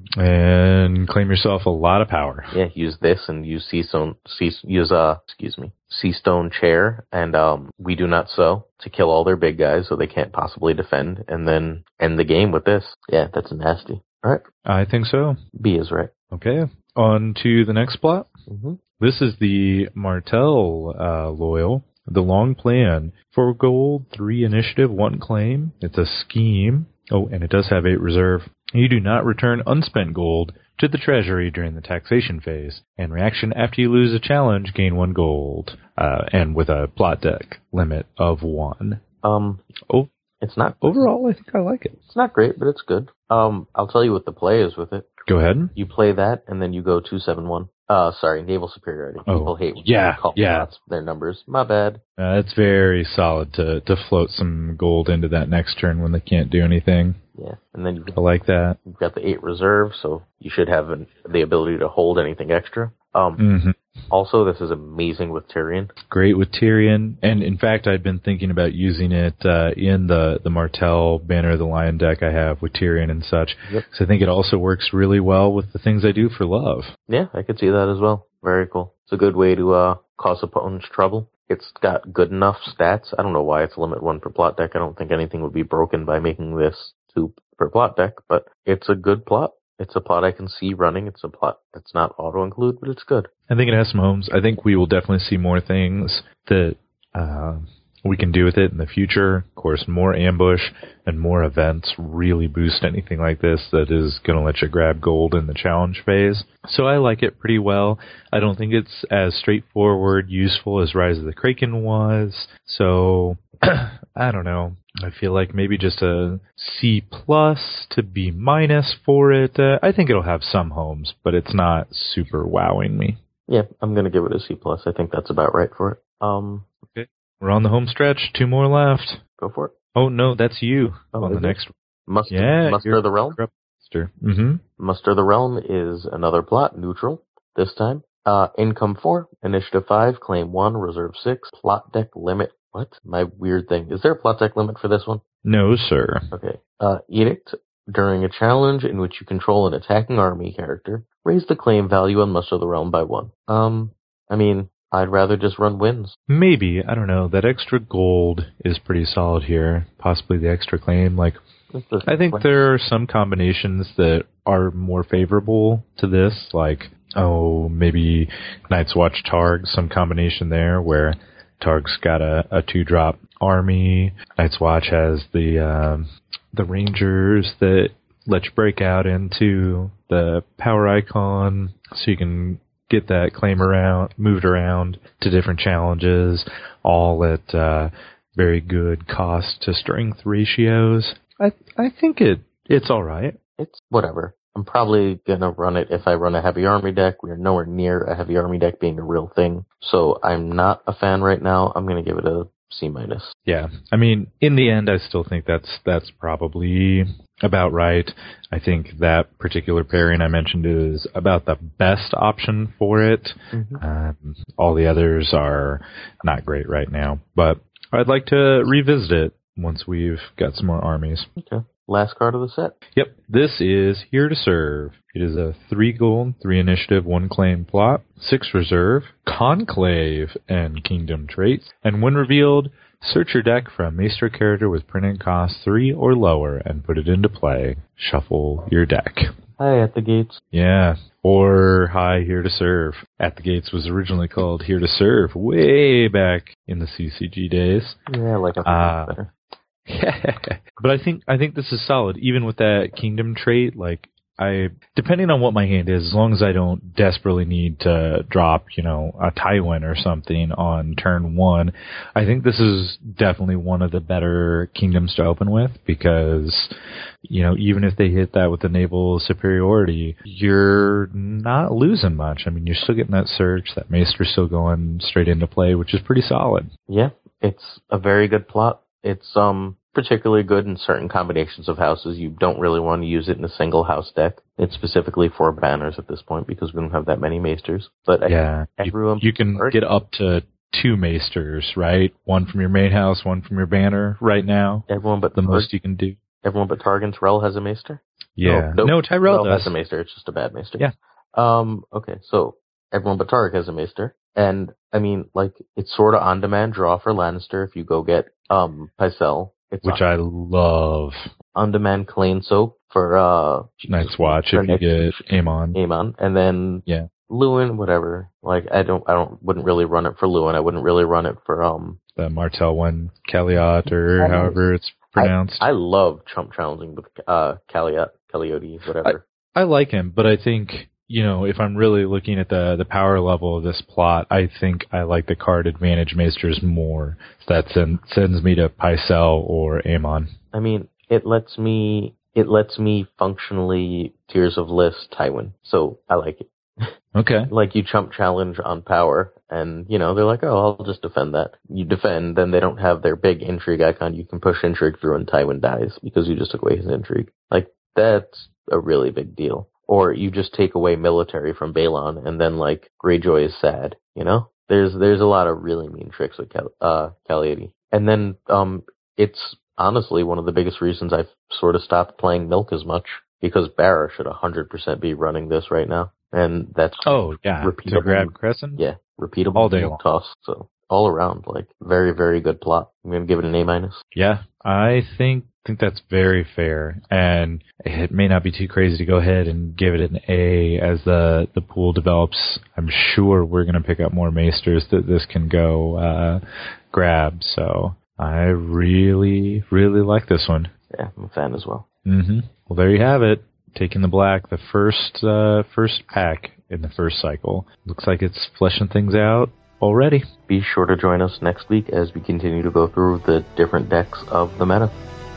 And claim yourself a lot of power. Yeah, use this and use Seastone, sea, use, uh, excuse me, Seastone Chair and, um, We Do Not Sow to kill all their big guys so they can't possibly defend, and then end the game with this. Yeah, that's nasty. All right. I think so. B is right. Okay. On to the next plot. Mm-hmm. This is the Martell uh, Loyal. The Long Plan. Four gold, three initiative, one claim. It's a scheme. Oh, and it does have eight reserve. You do not return unspent gold to the treasury during the taxation phase. And reaction after you lose a challenge, gain one gold. Uh, and with a plot deck limit of one. Um, oh, it's not overall. I think I like it. It's not great, but it's good. Um, I'll tell you what the play is with it. Go ahead. You play that, and then you go two seven one. Uh, sorry, naval superiority. Oh, People hate when yeah, you call yeah. their numbers. My bad. Uh, it's very solid to to float some gold into that next turn when they can't do anything. Yeah, and then you've I like that. You've got the eight reserve, so you should have an, the ability to hold anything extra. Um, mm-hmm. Also, this is amazing with Tyrion. Great with Tyrion, and in fact, I've been thinking about using it uh, in the the Martell Banner of the Lion deck I have with Tyrion and such. Yep. So I think it also works really well with the things I do for love. Yeah, I could see that as well. Very cool. It's a good way to uh, cause opponents trouble. It's got good enough stats. I don't know why it's limit one per plot deck. I don't think anything would be broken by making this two per plot deck, but it's a good plot. It's a plot I can see running. It's a plot that's not auto-include, but it's good. I think it has some homes. I think we will definitely see more things that uh, we can do with it in the future. Of course, more ambush and more events really boost anything like this that is going to let you grab gold in the challenge phase. So I like it pretty well. I don't think it's as straightforward, useful as Rise of the Kraken was. So I don't know. I feel like maybe just a C plus to B minus for it. Uh, I think it'll have some homes, but it's not super wowing me. Yeah, I'm going to give it a C plus. I think that's about right for it. Um, okay. We're on the home stretch. Two more left. Go for it. Oh, no, that's you oh, on the it? next. Muster, yeah, Muster the Realm? Muster. Mm-hmm. Muster the Realm is another plot, neutral, this time. Uh, income four, initiative five, claim one, reserve six, plot deck limit. What? My weird thing. Is there a plot deck limit for this one? No, sir. Okay. Uh, edict. During a challenge in which you control an attacking army character, raise the claim value on Muster the Realm by one. Um, I mean, I'd rather just run wins. Maybe. I don't know. That extra gold is pretty solid here. Possibly the extra claim. Like, I think claim. There are some combinations that are more favorable to this. Like, oh, maybe Night's Watch Targ, some combination there where Targ's got a, a two-drop army. Night's Watch has the um, the Rangers that let you break out into the power icon so you can get that claim around, moved around to different challenges, all at uh, very good cost to strength ratios. I I think it it's all right. It's whatever. I'm probably going to run it if I run a heavy army deck. We're nowhere near a heavy army deck being a real thing. So I'm not a fan right now. I'm going to give it a C minus. Yeah. I mean, in the end, I still think that's that's probably about right. I think that particular pairing I mentioned is about the best option for it. Mm-hmm. Um, all the others are not great right now. But I'd like to revisit it once we've got some more armies. Okay. Last card of the set. Yep. This is Here to Serve. It is a three gold, three initiative, one claim plot, six reserve, conclave, and kingdom traits. And when revealed, search your deck for a Maester character with printing cost three or lower and put it into play. Shuffle your deck. Hi, At the Gates. Yeah. Or hi, Here to Serve. At the Gates was originally called Here to Serve way back in the C C G days. Yeah, I like it uh, better. But I think I think this is solid, even with that kingdom trait. Like, I, depending on what my hand is, as long as I don't desperately need to drop, you know, a Tywin or something on turn one, I think this is definitely one of the better kingdoms to open with because, you know, even if they hit that with the naval superiority, you're not losing much. I mean, you're still getting that search, that Maester's still going straight into play, which is pretty solid. Yeah, it's a very good plot. It's um particularly good in certain combinations of houses. You don't really want to use it in a single house deck. It's specifically for banners at this point because we don't have that many Maesters. But yeah, everyone you, you can get up to two Maesters, right? One from your main house, one from your banner right now. Everyone but the Targ, most you can do. Everyone but Targ and Tyrell has a Maester? Yeah. No, no Tyrell does. has a Maester. It's just a bad Maester. Yeah. Um. Okay, so everyone but Targ has a Maester. And, I mean, like, it's sort of on-demand draw for Lannister if you go get um Pycelle. It's Which on, I love. On-demand Clayne Soap for uh Night's Watch if you get Amon. Amon, and then yeah, Lewin, whatever. Like I don't, I don't, wouldn't really run it for Lewin. I wouldn't really run it for um the Martell one, Caliot, or however it's pronounced. I, I love Chump challenging with uh Caliot, Caliote, whatever. I, I like him, but I think, you know, if I'm really looking at the the power level of this plot, I think I like the card Advantage Maesters more. So that send, sends me to Pycelle or Amon. I mean, it lets me it lets me functionally Tears of Lys Tywin, so I like it. Okay. Like you chump challenge on power, and you know they're like, oh, I'll just defend that. You defend, then they don't have their big intrigue icon. You can push intrigue through, and Tywin dies because you just took away his intrigue. Like that's a really big deal. Or you just take away military from Balon, and then like Greyjoy is sad. You know, there's there's a lot of really mean tricks with Cal- uh, Caliade, and then um, it's honestly one of the biggest reasons I've sort of stopped playing Milk as much because Barra should one hundred percent be running this right now. And that's oh yeah, repeatable. To grab Crescent, yeah, repeatable all day long. Toss. So all around, like very, very good plot. I'm gonna give it an A minus. Yeah, I think think that's very fair, and it may not be too crazy to go ahead and give it an A as the the pool develops. I'm sure we're gonna pick up more Maesters that this can go uh, grab. So I really, really like this one. Yeah, I'm a fan as well. Mm-hmm. Well, there you have it. Taking the Black, the first uh, first pack in the first cycle. Looks like it's fleshing things out already. Be sure to join us next week as we continue to go through the different decks of the meta.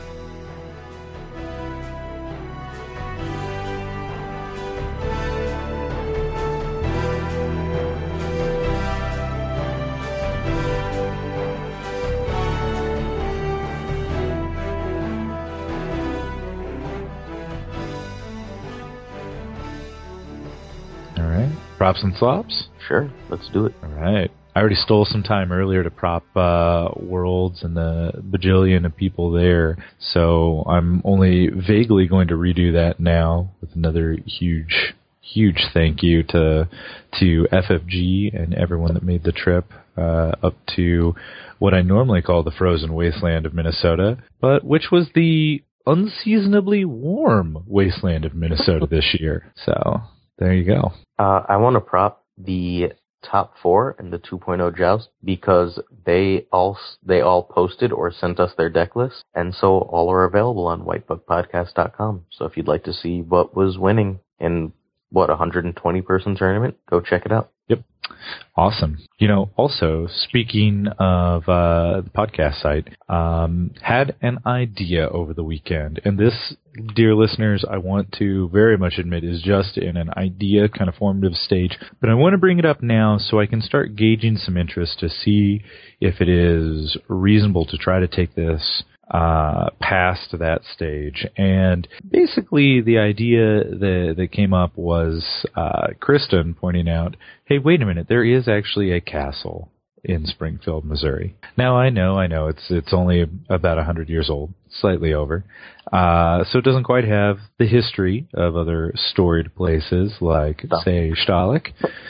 Props and slops? Sure, let's do it. All right. I already stole some time earlier to prop uh, Worlds and the bajillion of people there, so I'm only vaguely going to redo that now with another huge, huge thank you to to F F G and everyone that made the trip uh, up to what I normally call the frozen wasteland of Minnesota, but which was the unseasonably warm wasteland of Minnesota this year. So there you go. Uh, I want to prop the top four in the two point oh Joust because they all they all posted or sent us their deck list, and so all are available on white book podcast dot com. So if you'd like to see what was winning in what one hundred twenty person tournament, go check it out. Yep. Awesome. You know, also, speaking of uh, the podcast site, um, had an idea over the weekend. And this, dear listeners, I want to very much admit is just in an idea kind of formative stage. But I want to bring it up now so I can start gauging some interest to see if it is reasonable to try to take this uh, past that stage. And basically the idea that, that came up was uh, Kristen pointing out, hey, wait a minute, there is actually a castle in Springfield, Missouri. Now, I know, I know, it's it's only about one hundred years old, slightly over. Uh, so it doesn't quite have the history of other storied places like, no. say, Stahleck.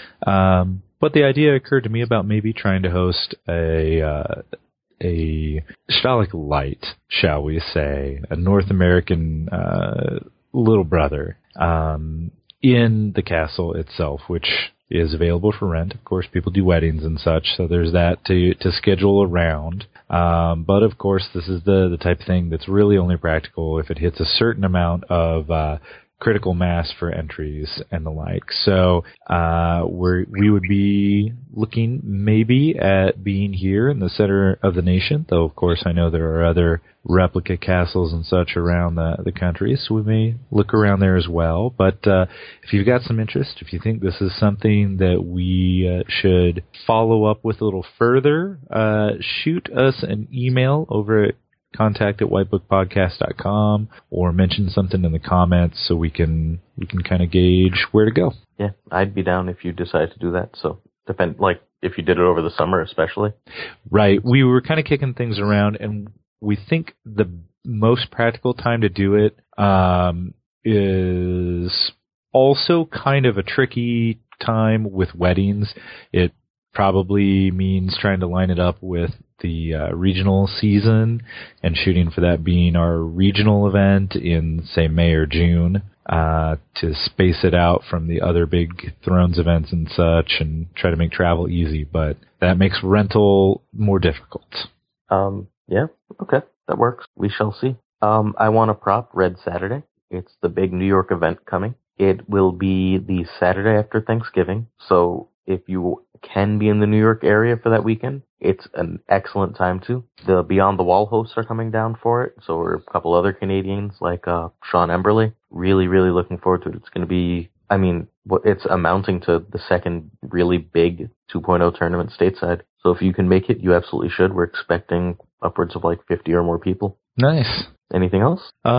Um, but the idea occurred to me about maybe trying to host a... Uh, a Stahleck Light, shall we say, a North American uh, little brother um, in the castle itself, which is available for rent. Of course, people do weddings and such, so there's that to to schedule around. Um, but of course, this is the the type of thing that's really only practical if it hits a certain amount of uh, critical mass for entries and the like. So uh, we we would be looking maybe at being here in the center of the nation, though of course I know there are other replica castles and such around the, the country, so we may look around there as well. But uh, if you've got some interest, if you think this is something that we uh, should follow up with a little further, uh, shoot us an email over at contact at white book podcast dot com or mention something in the comments so we can we can kind of gauge where to go. Yeah, I'd be down if you decide to do that. So depend, like if you did it over the summer, especially. Right. We were kind of kicking things around, and we think the most practical time to do it um, is also kind of a tricky time with weddings. It probably means trying to line it up with the uh, regional season and shooting for that being our regional event in, say, May or June, uh, to space it out from the other big Thrones events and such and try to make travel easy. But that makes rental more difficult. Um, yeah, okay, that works. We shall see. Um, I want to prop Red Saturday. It's the big New York event coming. It will be the Saturday after Thanksgiving, so if you can be in the New York area for that weekend, it's an excellent time to. The Beyond the Wall hosts are coming down for it, so are a couple other Canadians like uh, Sean Emberley. Really, really looking forward to it. It's going to be, I mean, it's amounting to the second really big two point oh tournament stateside. So if you can make it, you absolutely should. We're expecting upwards of like fifty or more people. Nice. Anything else?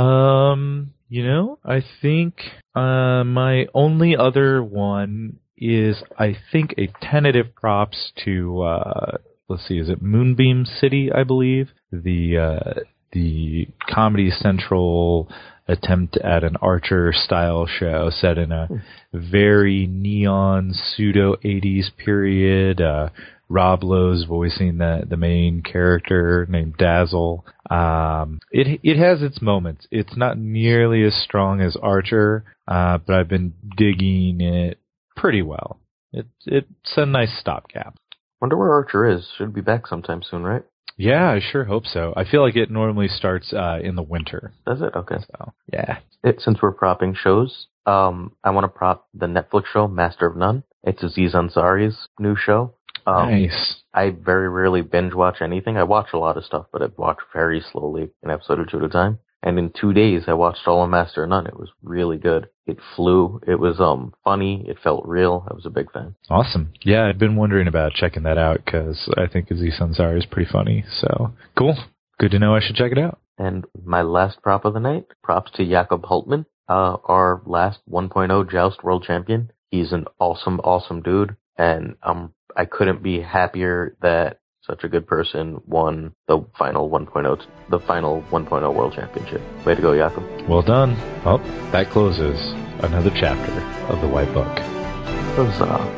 Um, you know, I think uh, my only other one is, I think, a tentative props to, uh, let's see, is it Moonbeam City, I believe? The, uh, the Comedy Central attempt at an Archer-style show set in a very neon, pseudo-eighties period. Uh, Rob Lowe's voicing the, the main character named Dazzle. Um, it it has its moments. It's not nearly as strong as Archer, uh, but I've been digging it pretty well. It It's a nice stopgap. Wonder where Archer is. Should be back sometime soon, right? Yeah, I sure hope so. I feel like it normally starts uh, in the winter. Does it? Okay. So, yeah. It, since we're propping shows, um, I want to prop the Netflix show Master of None. It's Aziz Ansari's new show. Um, nice. I very rarely binge watch anything. I watch a lot of stuff, but I watch very slowly, an episode or two at a time. And in two days, I watched all of Master of None. It was really good. It flew. It was um funny. It felt real. I was a big fan. Awesome. Yeah, I've been wondering about checking that out because I think Aziz Ansari is pretty funny. So, cool. Good to know I should check it out. And my last prop of the night, props to Jakob Hultman, uh, our last one point oh Joust World Champion. He's an awesome, awesome dude. And um, I couldn't be happier that such a good person won the final one point oh, the final one point oh World Championship. Way to go, Jakob. Well done. Well, that closes another chapter of the White Book. Huzzah.